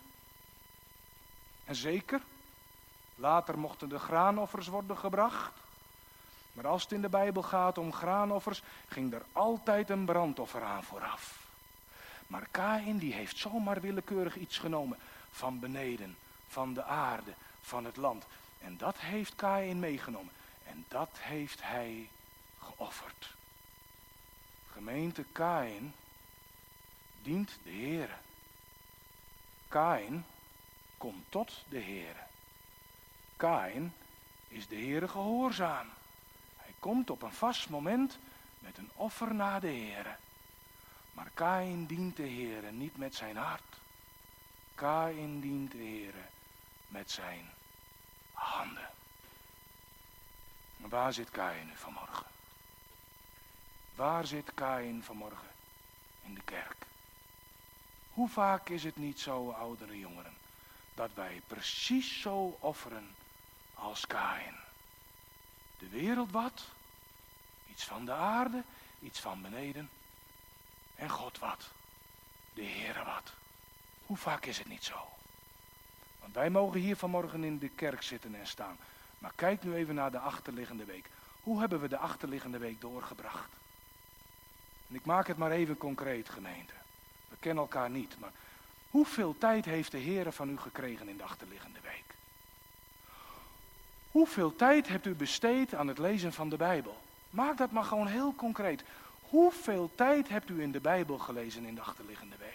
En zeker, later mochten de graanoffers worden gebracht. Maar als het in de Bijbel gaat om graanoffers, ging er altijd een brandoffer aan vooraf. Maar Kaïn die heeft zomaar willekeurig iets genomen van beneden, van de aarde, van het land. En dat heeft Kaïn meegenomen. En dat heeft hij geofferd. Gemeente, Kaïn dient de Heere. Kaïn komt tot de Heere. Kaïn is de Heere gehoorzaam. Hij komt op een vast moment met een offer naar de Heere. Maar Kaïn dient de Heere niet met zijn hart. Kaïn dient de Heere met zijn handen. Waar zit Kaïn nu vanmorgen? Waar zit Kaïn vanmorgen? In de kerk. Hoe vaak is het niet zo, oudere jongeren, dat wij precies zo offeren als Kaïn? De wereld wat? Iets van de aarde, iets van beneden. En God wat? De Heere wat? Hoe vaak is het niet zo? Want wij mogen hier vanmorgen in de kerk zitten en staan. Maar kijk nu even naar de achterliggende week. Hoe hebben we de achterliggende week doorgebracht? En ik maak het maar even concreet, gemeente. We kennen elkaar niet, maar hoeveel tijd heeft de Heere van u gekregen in de achterliggende week? Hoeveel tijd hebt u besteed aan het lezen van de Bijbel? Maak dat maar gewoon heel concreet. Hoeveel tijd hebt u in de Bijbel gelezen in de achterliggende week?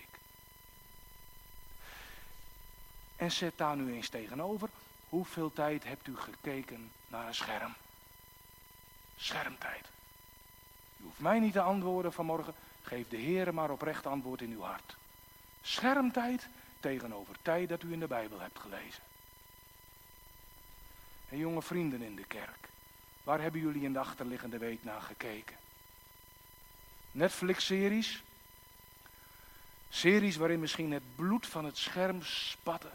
En zet daar nu eens tegenover, hoeveel tijd hebt u gekeken naar een scherm? Schermtijd. U hoeft mij niet te antwoorden vanmorgen, geef de Heere maar oprecht antwoord in uw hart. Schermtijd tegenover tijd dat u in de Bijbel hebt gelezen. En jonge vrienden in de kerk, waar hebben jullie in de achterliggende week naar gekeken? Netflix-series? Series waarin misschien het bloed van het scherm spatte.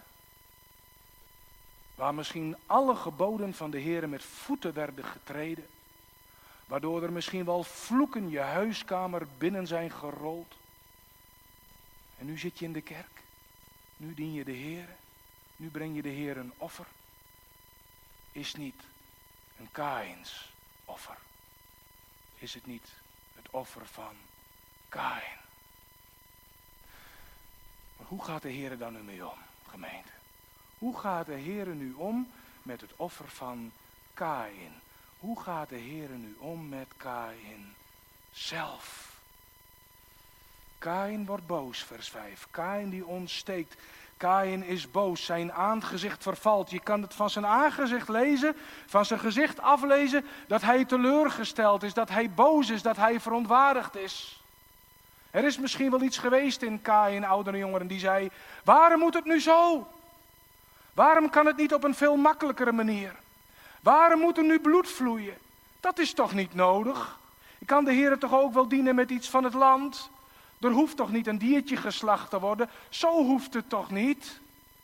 Waar misschien alle geboden van de Heere met voeten werden getreden. Waardoor er misschien wel vloeken je huiskamer binnen zijn gerold. En nu zit je in de kerk. Nu dien je de Heere. Nu breng je de Heer een offer. Is niet een Kaïns offer. Is het niet het offer van Kaïn? Maar hoe gaat de Heer daar nu mee om, gemeente? Hoe gaat de Heer nu om met het offer van Kaïn? Hoe gaat de Heer nu om met Kaïn zelf? Kaïn wordt boos, vers vijf. Kaïn die ontsteekt. Kaïn is boos, zijn aangezicht vervalt. Je kan het van zijn aangezicht lezen, van zijn gezicht aflezen, dat hij teleurgesteld is, dat hij boos is, dat hij verontwaardigd is. Er is misschien wel iets geweest in Kaïn, oudere jongeren, die zei, waarom moet het nu zo? Waarom kan het niet op een veel makkelijkere manier? Waarom moet er nu bloed vloeien? Dat is toch niet nodig? Ik kan de Heer toch ook wel dienen met iets van het land? Er hoeft toch niet een diertje geslacht te worden? Zo hoeft het toch niet?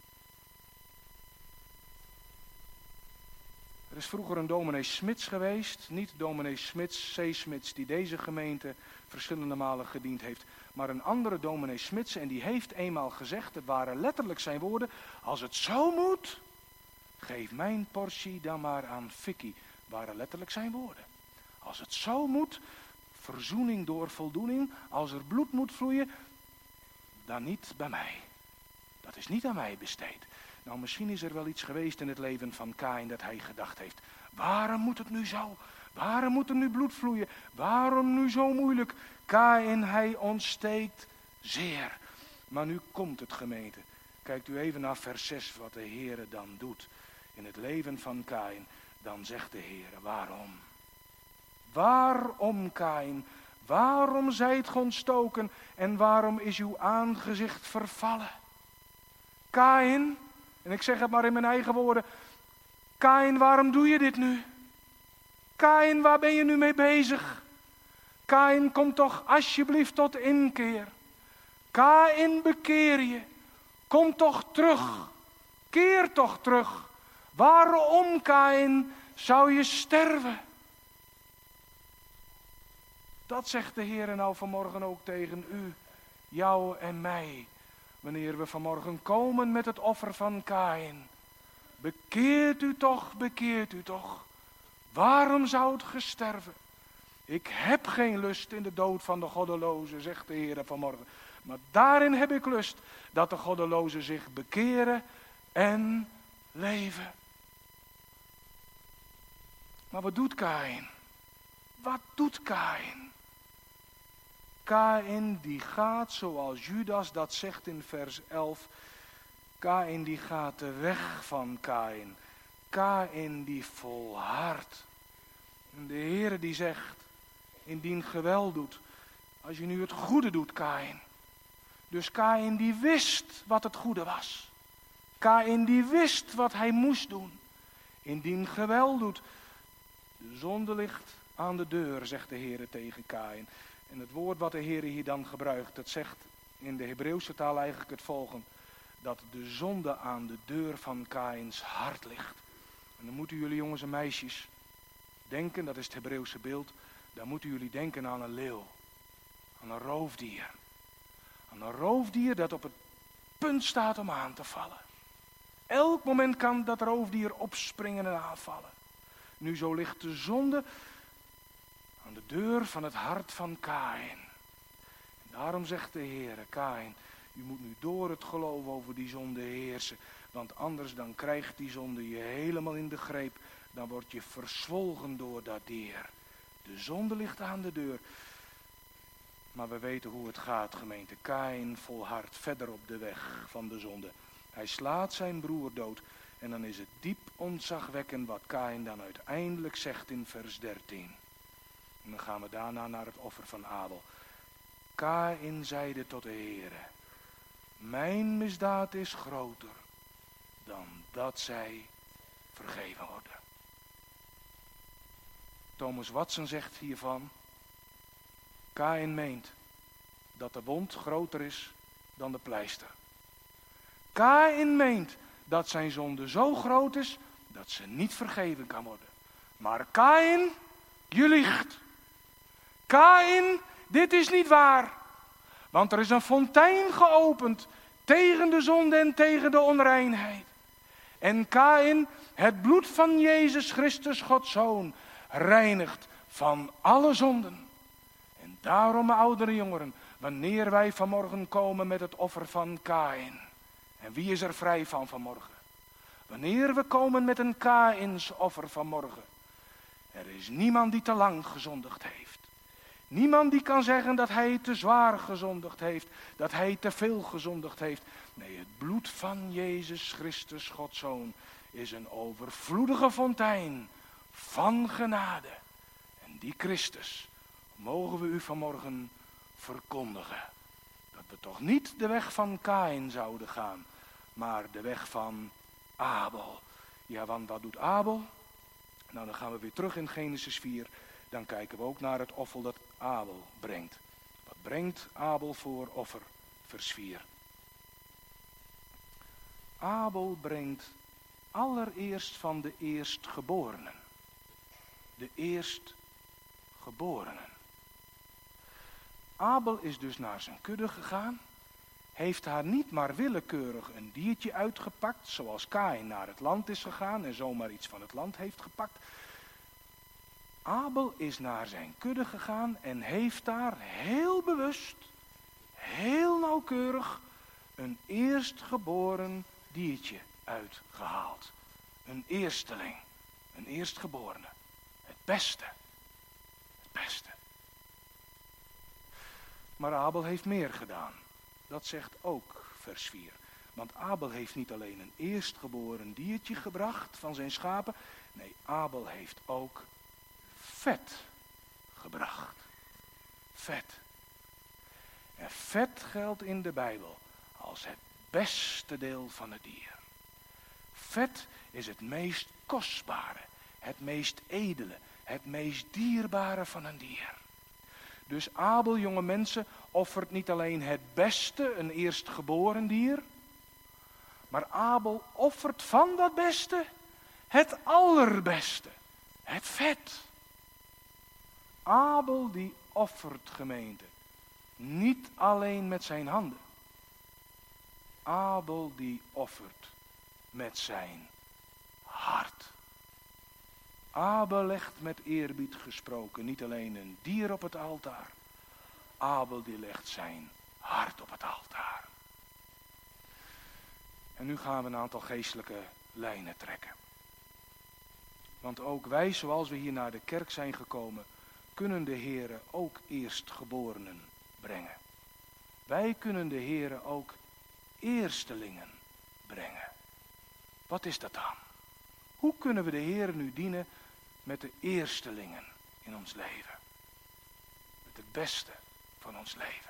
Er is vroeger een dominee Smits geweest. Niet dominee Smits, C. Smits, die deze gemeente verschillende malen gediend heeft. Maar een andere dominee Smits. En die heeft eenmaal gezegd, het waren letterlijk zijn woorden. Als het zo moet, geef mijn portie dan maar aan Fikkie. Waren letterlijk zijn woorden. Als het zo moet, verzoening door voldoening. Als er bloed moet vloeien, dan niet bij mij. Dat is niet aan mij besteed. Nou, misschien is er wel iets geweest in het leven van Kaïn dat hij gedacht heeft. Waarom moet het nu zo? Waarom moet er nu bloed vloeien? Waarom nu zo moeilijk? Kaïn, hij ontsteekt zeer. Maar nu komt het, gemeente. Kijkt u even naar vers zes wat de Heere dan doet. In het leven van Kaïn, dan zegt de Heere, waarom? Waarom, Kaïn? Waarom zijt ge ontstoken en waarom is uw aangezicht vervallen? Kaïn, en ik zeg het maar in mijn eigen woorden. Kaïn, waarom doe je dit nu? Kaïn, waar ben je nu mee bezig? Kaïn, kom toch alsjeblieft tot inkeer. Kaïn, bekeer je. Kom toch terug. Keer toch terug. Waarom, Kaïn, zou je sterven? Dat zegt de Heer nou vanmorgen ook tegen u, jou en mij. Wanneer we vanmorgen komen met het offer van Kaïn. Bekeert u toch, bekeert u toch. Waarom zou het gesterven? Ik heb geen lust in de dood van de goddeloze, zegt de Heer vanmorgen. Maar daarin heb ik lust dat de goddelozen zich bekeren en leven. Maar wat doet Kaïn? Wat doet Kaïn? Kaïn die gaat zoals Judas dat zegt in vers elf. Kaïn die gaat de weg van Kaïn. Kaïn die volhardt. En de Heere die zegt, indien geweld doet, als je nu het goede doet, Kaïn. Dus Kaïn die wist wat het goede was. Kaïn die wist wat hij moest doen. Indien geweld doet, de zonde ligt aan de deur, zegt de Heere tegen Kaïn. En het woord wat de Heer hier dan gebruikt, dat zegt in de Hebreeuwse taal eigenlijk het volgende. Dat de zonde aan de deur van Kaïns hart ligt. En dan moeten jullie jongens en meisjes denken, dat is het Hebreeuwse beeld. Dan moeten jullie denken aan een leeuw. Aan een roofdier. Aan een roofdier dat op het punt staat om aan te vallen. Elk moment kan dat roofdier opspringen en aanvallen. Nu zo ligt de zonde aan de deur van het hart van Kaïn. En daarom zegt de Heer, Kaïn, u moet nu door het geloof over die zonde heersen. Want anders dan krijgt die zonde je helemaal in de greep. Dan word je verzwolgen door dat dier. De zonde ligt aan de deur. Maar we weten hoe het gaat, gemeente. Kaïn volhardt verder op de weg van de zonde. Hij slaat zijn broer dood. En dan is het diep ontzagwekkend wat Kaïn dan uiteindelijk zegt in vers dertien. En dan gaan we daarna naar het offer van Abel. Kaïn zeide tot de Heere, mijn misdaad is groter dan dat zij vergeven worden. Thomas Watson zegt hiervan, Kaïn meent dat de wond groter is dan de pleister. Kaïn meent dat zijn zonde zo groot is dat ze niet vergeven kan worden. Maar Kaïn, je liegt. Kaïn, dit is niet waar. Want er is een fontein geopend tegen de zonde en tegen de onreinheid. En Kaïn, het bloed van Jezus Christus, Gods Zoon, reinigt van alle zonden. En daarom, mijn oudere jongeren, wanneer wij vanmorgen komen met het offer van Kaïn. En wie is er vrij van vanmorgen? Wanneer we komen met een Kaïns offer vanmorgen. Er is niemand die te lang gezondigd heeft. Niemand die kan zeggen dat hij te zwaar gezondigd heeft. Dat hij te veel gezondigd heeft. Nee, het bloed van Jezus Christus, Gods Zoon, is een overvloedige fontein van genade. En die Christus mogen we u vanmorgen verkondigen. Dat we toch niet de weg van Kaïn zouden gaan, maar de weg van Abel. Ja, want wat doet Abel? Nou, dan gaan we weer terug in Genesis vier. Dan kijken we ook naar het offer dat Abel brengt. Wat brengt Abel voor offer, vers vier? Abel brengt allereerst van de eerstgeborenen. De eerstgeborenen. Abel is dus naar zijn kudde gegaan. Heeft haar niet maar willekeurig een diertje uitgepakt, zoals Kaïn naar het land is gegaan en zomaar iets van het land heeft gepakt. Abel is naar zijn kudde gegaan en heeft daar heel bewust, heel nauwkeurig een eerstgeboren diertje uitgehaald. Een eersteling, een eerstgeborene. Het beste, het beste. Maar Abel heeft meer gedaan. Dat zegt ook vers vier. Want Abel heeft niet alleen een eerstgeboren diertje gebracht van zijn schapen. Nee, Abel heeft ook vet gebracht. Vet. En vet geldt in de Bijbel als het beste deel van het dier. Vet is het meest kostbare, het meest edele, het meest dierbare van een dier. Dus Abel, jonge mensen, offert niet alleen het beste, een eerstgeboren dier. Maar Abel offert van dat beste het allerbeste, het vet. Abel die offert, gemeente, niet alleen met zijn handen. Abel die offert met zijn hart. Abel legt met eerbied gesproken niet alleen een dier op het altaar. Abel die legt zijn hart op het altaar. En nu gaan we een aantal geestelijke lijnen trekken. Want ook wij, zoals we hier naar de kerk zijn gekomen, kunnen de Heere ook eerstgeborenen brengen. Wij kunnen de Heere ook eerstelingen brengen. Wat is dat dan? Hoe kunnen we de Heere nu dienen met de eerstelingen in ons leven? Met het beste van ons leven.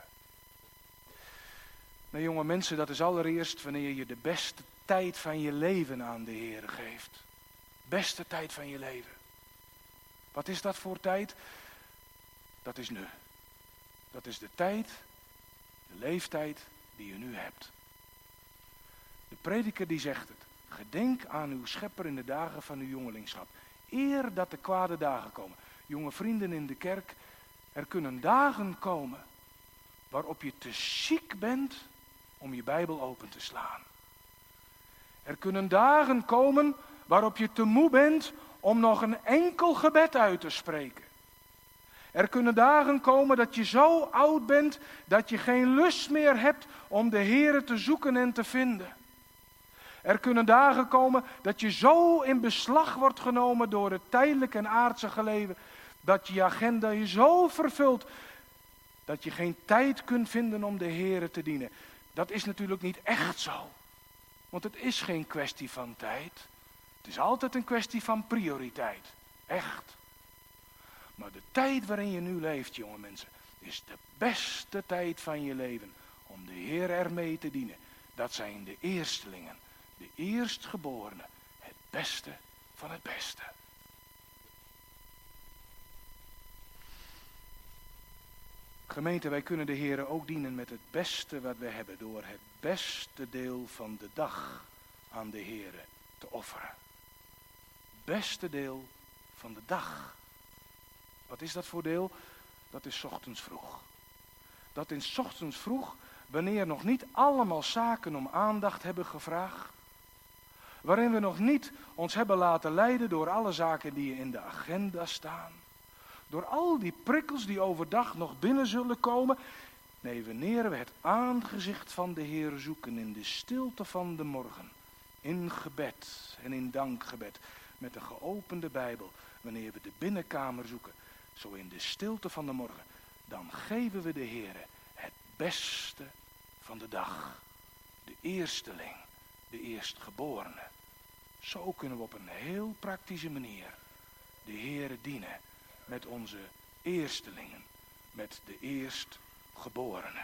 Nou, jonge mensen, dat is allereerst wanneer je de beste tijd van je leven aan de Heere geeft. Beste tijd van je leven. Wat is dat voor tijd? Dat is nu. Dat is de tijd, de leeftijd die je nu hebt. De prediker die zegt het. Gedenk aan uw schepper in de dagen van uw jongelingschap. Eer dat de kwade dagen komen. Jonge vrienden in de kerk, er kunnen dagen komen waarop je te ziek bent om je Bijbel open te slaan. Er kunnen dagen komen waarop je te moe bent om nog een enkel gebed uit te spreken. Er kunnen dagen komen dat je zo oud bent dat je geen lust meer hebt om de Heere te zoeken en te vinden. Er kunnen dagen komen dat je zo in beslag wordt genomen door het tijdelijke en aardse leven, dat je agenda je zo vervult, dat je geen tijd kunt vinden om de Heere te dienen. Dat is natuurlijk niet echt zo. Want het is geen kwestie van tijd. Het is altijd een kwestie van prioriteit. Echt. Maar de tijd waarin je nu leeft, jonge mensen, is de beste tijd van je leven om de Heer ermee te dienen. Dat zijn de eerstelingen, de eerstgeborenen, het beste van het beste. Gemeente, wij kunnen de Heer ook dienen met het beste wat we hebben, door het beste deel van de dag aan de Heer te offeren. Beste deel van de dag. Wat is dat voor deel? Dat is 's ochtends vroeg. Dat is 's ochtends vroeg, wanneer nog niet allemaal zaken om aandacht hebben gevraagd. Waarin we nog niet ons hebben laten leiden door alle zaken die in de agenda staan. Door al die prikkels die overdag nog binnen zullen komen. Nee, wanneer we het aangezicht van de Heer zoeken in de stilte van de morgen. In gebed en in dankgebed. Met een geopende Bijbel. Wanneer we de binnenkamer zoeken. Zo in de stilte van de morgen. Dan geven we de Heer het beste van de dag. De eersteling. De eerstgeborene. Zo kunnen we op een heel praktische manier de Heere dienen met onze eerstelingen, met de eerstgeborenen.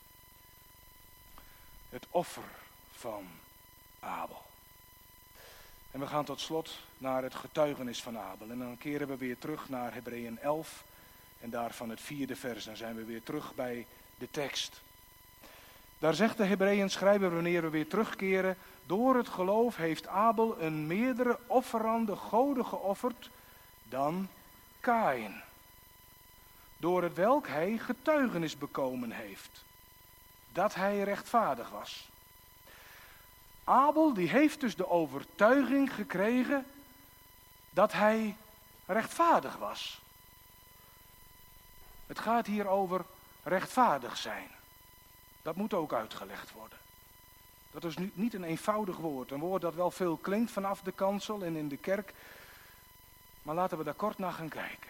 Het offer van Abel. En we gaan tot slot naar het getuigenis van Abel. En dan keren we weer terug naar Hebreeën elf en daarvan het vierde vers. Dan zijn we weer terug bij de tekst. Daar zegt de Hebreeën schrijver wanneer we weer terugkeren. Door het geloof heeft Abel een meerdere offerande goden geofferd dan Kaïn. Door het welk hij getuigenis bekomen heeft. Dat hij rechtvaardig was. Abel die heeft dus de overtuiging gekregen dat hij rechtvaardig was. Het gaat hier over rechtvaardig zijn. Dat moet ook uitgelegd worden. Dat is niet een eenvoudig woord. Een woord dat wel veel klinkt vanaf de kansel en in de kerk. Maar laten we daar kort naar gaan kijken.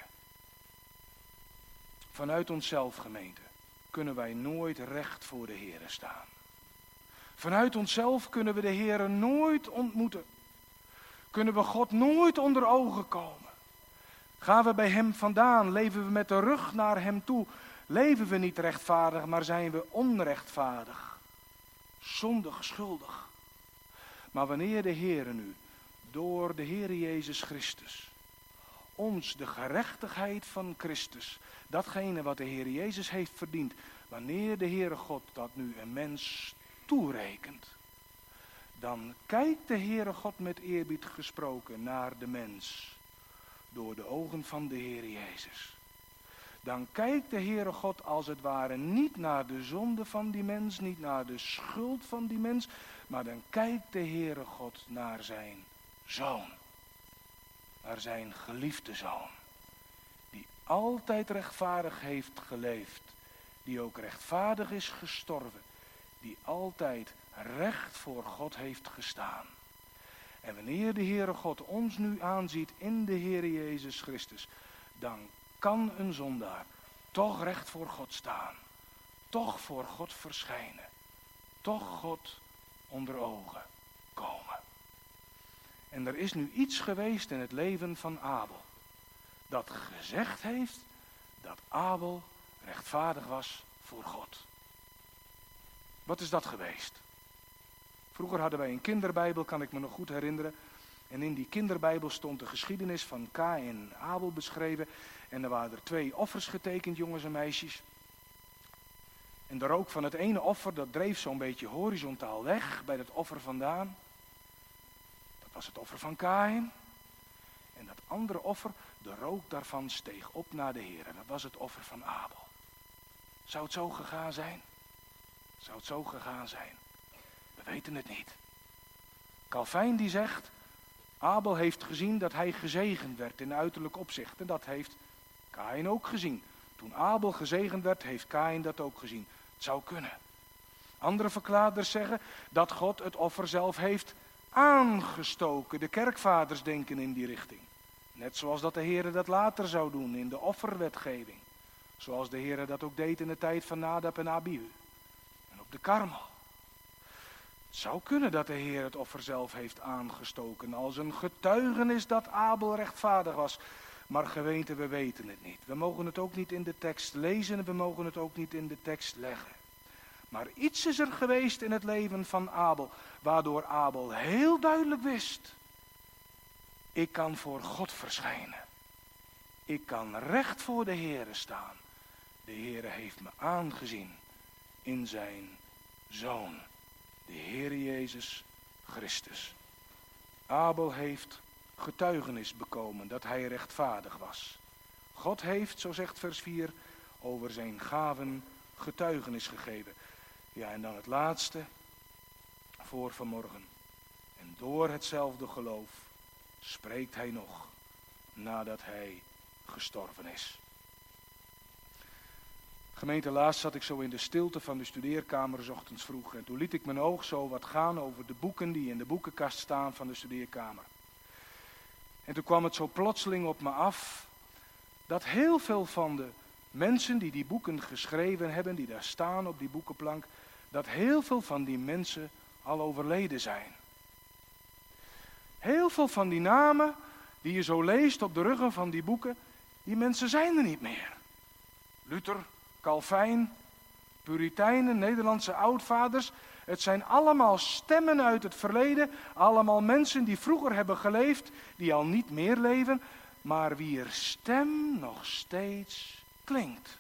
Vanuit onszelf, gemeente, kunnen wij nooit recht voor de Heere staan. Vanuit onszelf kunnen we de Heere nooit ontmoeten. Kunnen we God nooit onder ogen komen. Gaan we bij Hem vandaan, leven we met de rug naar Hem toe. Leven we niet rechtvaardig, maar zijn we onrechtvaardig. Zondig, schuldig. Maar wanneer de Heere nu, door de Heere Jezus Christus, ons de gerechtigheid van Christus, datgene wat de Heere Jezus heeft verdiend, wanneer de Heere God dat nu een mens toerekent, dan kijkt de Heere God met eerbied gesproken naar de mens, door de ogen van de Heere Jezus. Dan kijkt de Heere God als het ware niet naar de zonde van die mens, niet naar de schuld van die mens, maar dan kijkt de Heere God naar zijn zoon. Naar zijn geliefde zoon. Die altijd rechtvaardig heeft geleefd. Die ook rechtvaardig is gestorven. Die altijd recht voor God heeft gestaan. En wanneer de Heere God ons nu aanziet in de Heere Jezus Christus, dan kan een zondaar toch recht voor God staan. Toch voor God verschijnen. Toch God onder ogen komen. En er is nu iets geweest in het leven van Abel. Dat gezegd heeft dat Abel rechtvaardig was voor God. Wat is dat geweest? Vroeger hadden wij een kinderbijbel, kan ik me nog goed herinneren. En in die kinderbijbel stond de geschiedenis van Kaïn en Abel beschreven. En er waren er twee offers getekend, jongens en meisjes. En de rook van het ene offer, dat dreef zo'n beetje horizontaal weg bij het offer vandaan. Dat was het offer van Kaïn. En dat andere offer, de rook daarvan steeg op naar de Heer. En dat was het offer van Abel. Zou het zo gegaan zijn? Zou het zo gegaan zijn? We weten het niet. Calvijn die zegt, Abel heeft gezien dat hij gezegend werd in uiterlijk opzicht. En dat heeft Kaïn ook gezien. Toen Abel gezegend werd, heeft Kaïn dat ook gezien. Het zou kunnen. Andere verklaarders zeggen dat God het offer zelf heeft aangestoken. De kerkvaders denken in die richting. Net zoals dat de Heer dat later zou doen in de offerwetgeving. Zoals de Heer dat ook deed in de tijd van Nadab en Abihu. En op de Karmel. Het zou kunnen dat de Heer het offer zelf heeft aangestoken als een getuigenis dat Abel rechtvaardig was. Maar gemeente, we weten het niet. We mogen het ook niet in de tekst lezen en we mogen het ook niet in de tekst leggen. Maar iets is er geweest in het leven van Abel, waardoor Abel heel duidelijk wist. Ik kan voor God verschijnen. Ik kan recht voor de Heere staan. De Heere heeft me aangezien in zijn Zoon, de Heere Jezus Christus. Abel heeft getuigenis bekomen dat hij rechtvaardig was. God heeft, zo zegt vers vier, over zijn gaven getuigenis gegeven. Ja, en dan het laatste voor vanmorgen. En door hetzelfde geloof spreekt hij nog nadat hij gestorven is. Gemeente, laatst zat ik zo in de stilte van de studeerkamer 's ochtends vroeg. En toen liet ik mijn oog zo wat gaan over de boeken die in de boekenkast staan van de studeerkamer. En toen kwam het zo plotseling op me af dat heel veel van de mensen die die boeken geschreven hebben, die daar staan op die boekenplank, dat heel veel van die mensen al overleden zijn. Heel veel van die namen die je zo leest op de ruggen van die boeken, die mensen zijn er niet meer. Luther, Calvijn, Puritijnen, Nederlandse oudvaders. Het zijn allemaal stemmen uit het verleden. Allemaal mensen die vroeger hebben geleefd, die al niet meer leven. Maar wier stem nog steeds klinkt.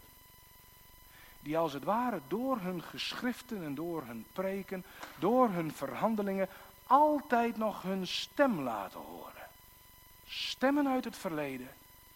Die als het ware door hun geschriften en door hun preken, door hun verhandelingen, altijd nog hun stem laten horen. Stemmen uit het verleden,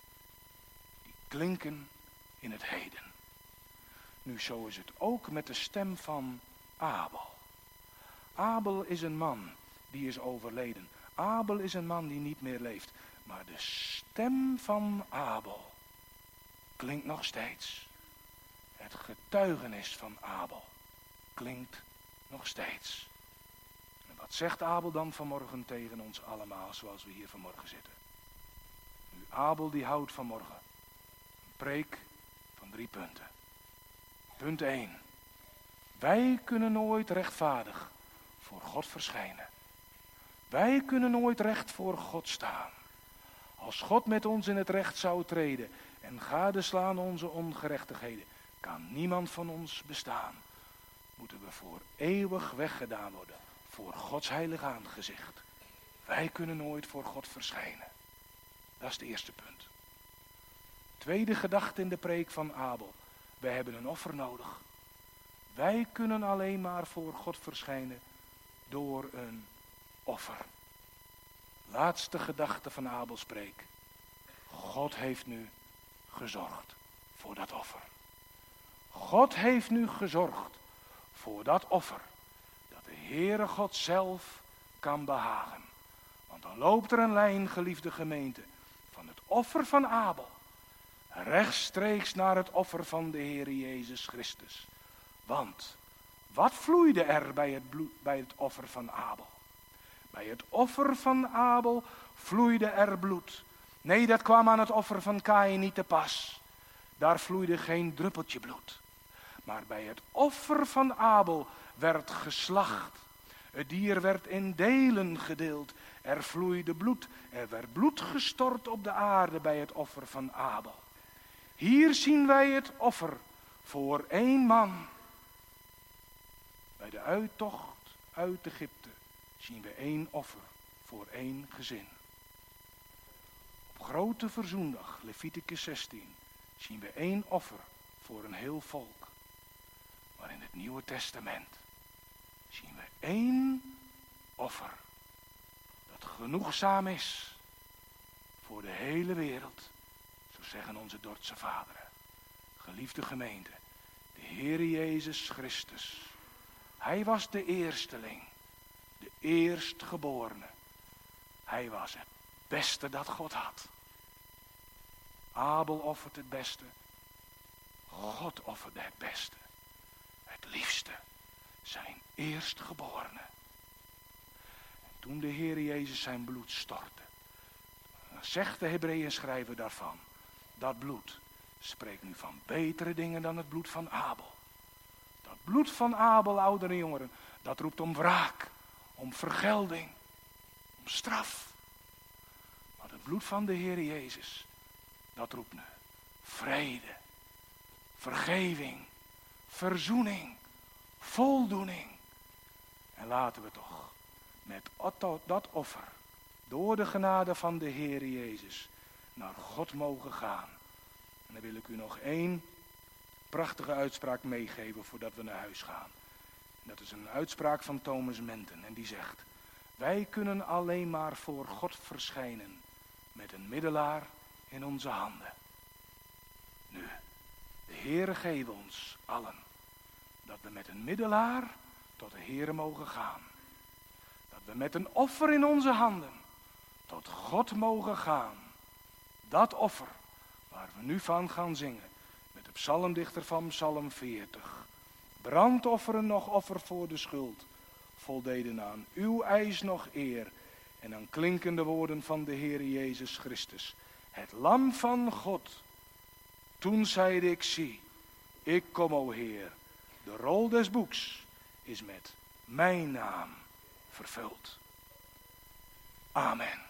die klinken in het heden. Nu, zo is het ook met de stem van Abel. Abel is een man die is overleden. Abel is een man die niet meer leeft. Maar de stem van Abel klinkt nog steeds. Het getuigenis van Abel klinkt nog steeds. En wat zegt Abel dan vanmorgen tegen ons allemaal, zoals we hier vanmorgen zitten? Nu, Abel die houdt vanmorgen een preek van drie punten. Punt één. Wij kunnen nooit rechtvaardig voor God verschijnen. Wij kunnen nooit recht voor God staan. Als God met ons in het recht zou treden en gadeslaan onze ongerechtigheden, kan niemand van ons bestaan. Moeten we voor eeuwig weggedaan worden voor Gods heilig aangezicht. Wij kunnen nooit voor God verschijnen. Dat is het eerste punt. Tweede gedachte in de preek van Abel. Wij hebben een offer nodig. Wij kunnen alleen maar voor God verschijnen door een offer. Laatste gedachte van Abels preek. God heeft nu gezorgd voor dat offer. God heeft nu gezorgd voor dat offer. Dat de Heere God zelf kan behagen. Want dan loopt er een lijn, geliefde gemeente, van het offer van Abel rechtstreeks naar het offer van de Heere Jezus Christus. Want wat vloeide er bij het, bloed, bij het offer van Abel? Bij het offer van Abel vloeide er bloed. Nee, dat kwam aan het offer van Kaïn niet te pas. Daar vloeide geen druppeltje bloed. Maar bij het offer van Abel werd geslacht. Het dier werd in delen gedeeld. Er vloeide bloed. Er werd bloed gestort op de aarde bij het offer van Abel. Hier zien wij het offer voor één man. Bij de uittocht uit Egypte zien we één offer voor één gezin. Op grote verzoendag, Leviticus zestien, zien we één offer voor een heel volk. Maar in het Nieuwe Testament zien we één offer dat genoegzaam is voor de hele wereld. Zo zeggen onze Dordtse vaderen. Geliefde gemeente, de Heere Jezus Christus. Hij was de eersteling, de eerstgeborene. Hij was het beste dat God had. Abel offert het beste. God offerde het beste. Het liefste, zijn eerstgeborene. En toen de Heer Jezus zijn bloed stortte, dan zegt de Hebreeën schrijver daarvan, dat bloed spreekt nu van betere dingen dan het bloed van Abel. Dat bloed van Abel, ouderen en jongeren, dat roept om wraak, om vergelding, om straf. Maar het bloed van de Heer Jezus, dat roept nu vrede, vergeving, verzoening, voldoening. En laten we toch met dat offer, door de genade van de Heer Jezus, naar God mogen gaan. En dan wil ik u nog één prachtige uitspraak meegeven voordat we naar huis gaan. En dat is een uitspraak van Thomas Menten en die zegt: wij kunnen alleen maar voor God verschijnen met een middelaar in onze handen. Nu, de Heere geeft ons allen dat we met een middelaar tot de Heere mogen gaan. Dat we met een offer in onze handen tot God mogen gaan. Dat offer waar we nu van gaan zingen met de psalmdichter van Psalm veertig. Brandofferen nog offer voor de schuld, voldeden aan uw eis nog eer en aan klinkende woorden van de Heer Jezus Christus. Het lam van God. Toen zeide ik, zie, ik kom, o Heer. De rol des boeks is met mijn naam vervuld. Amen.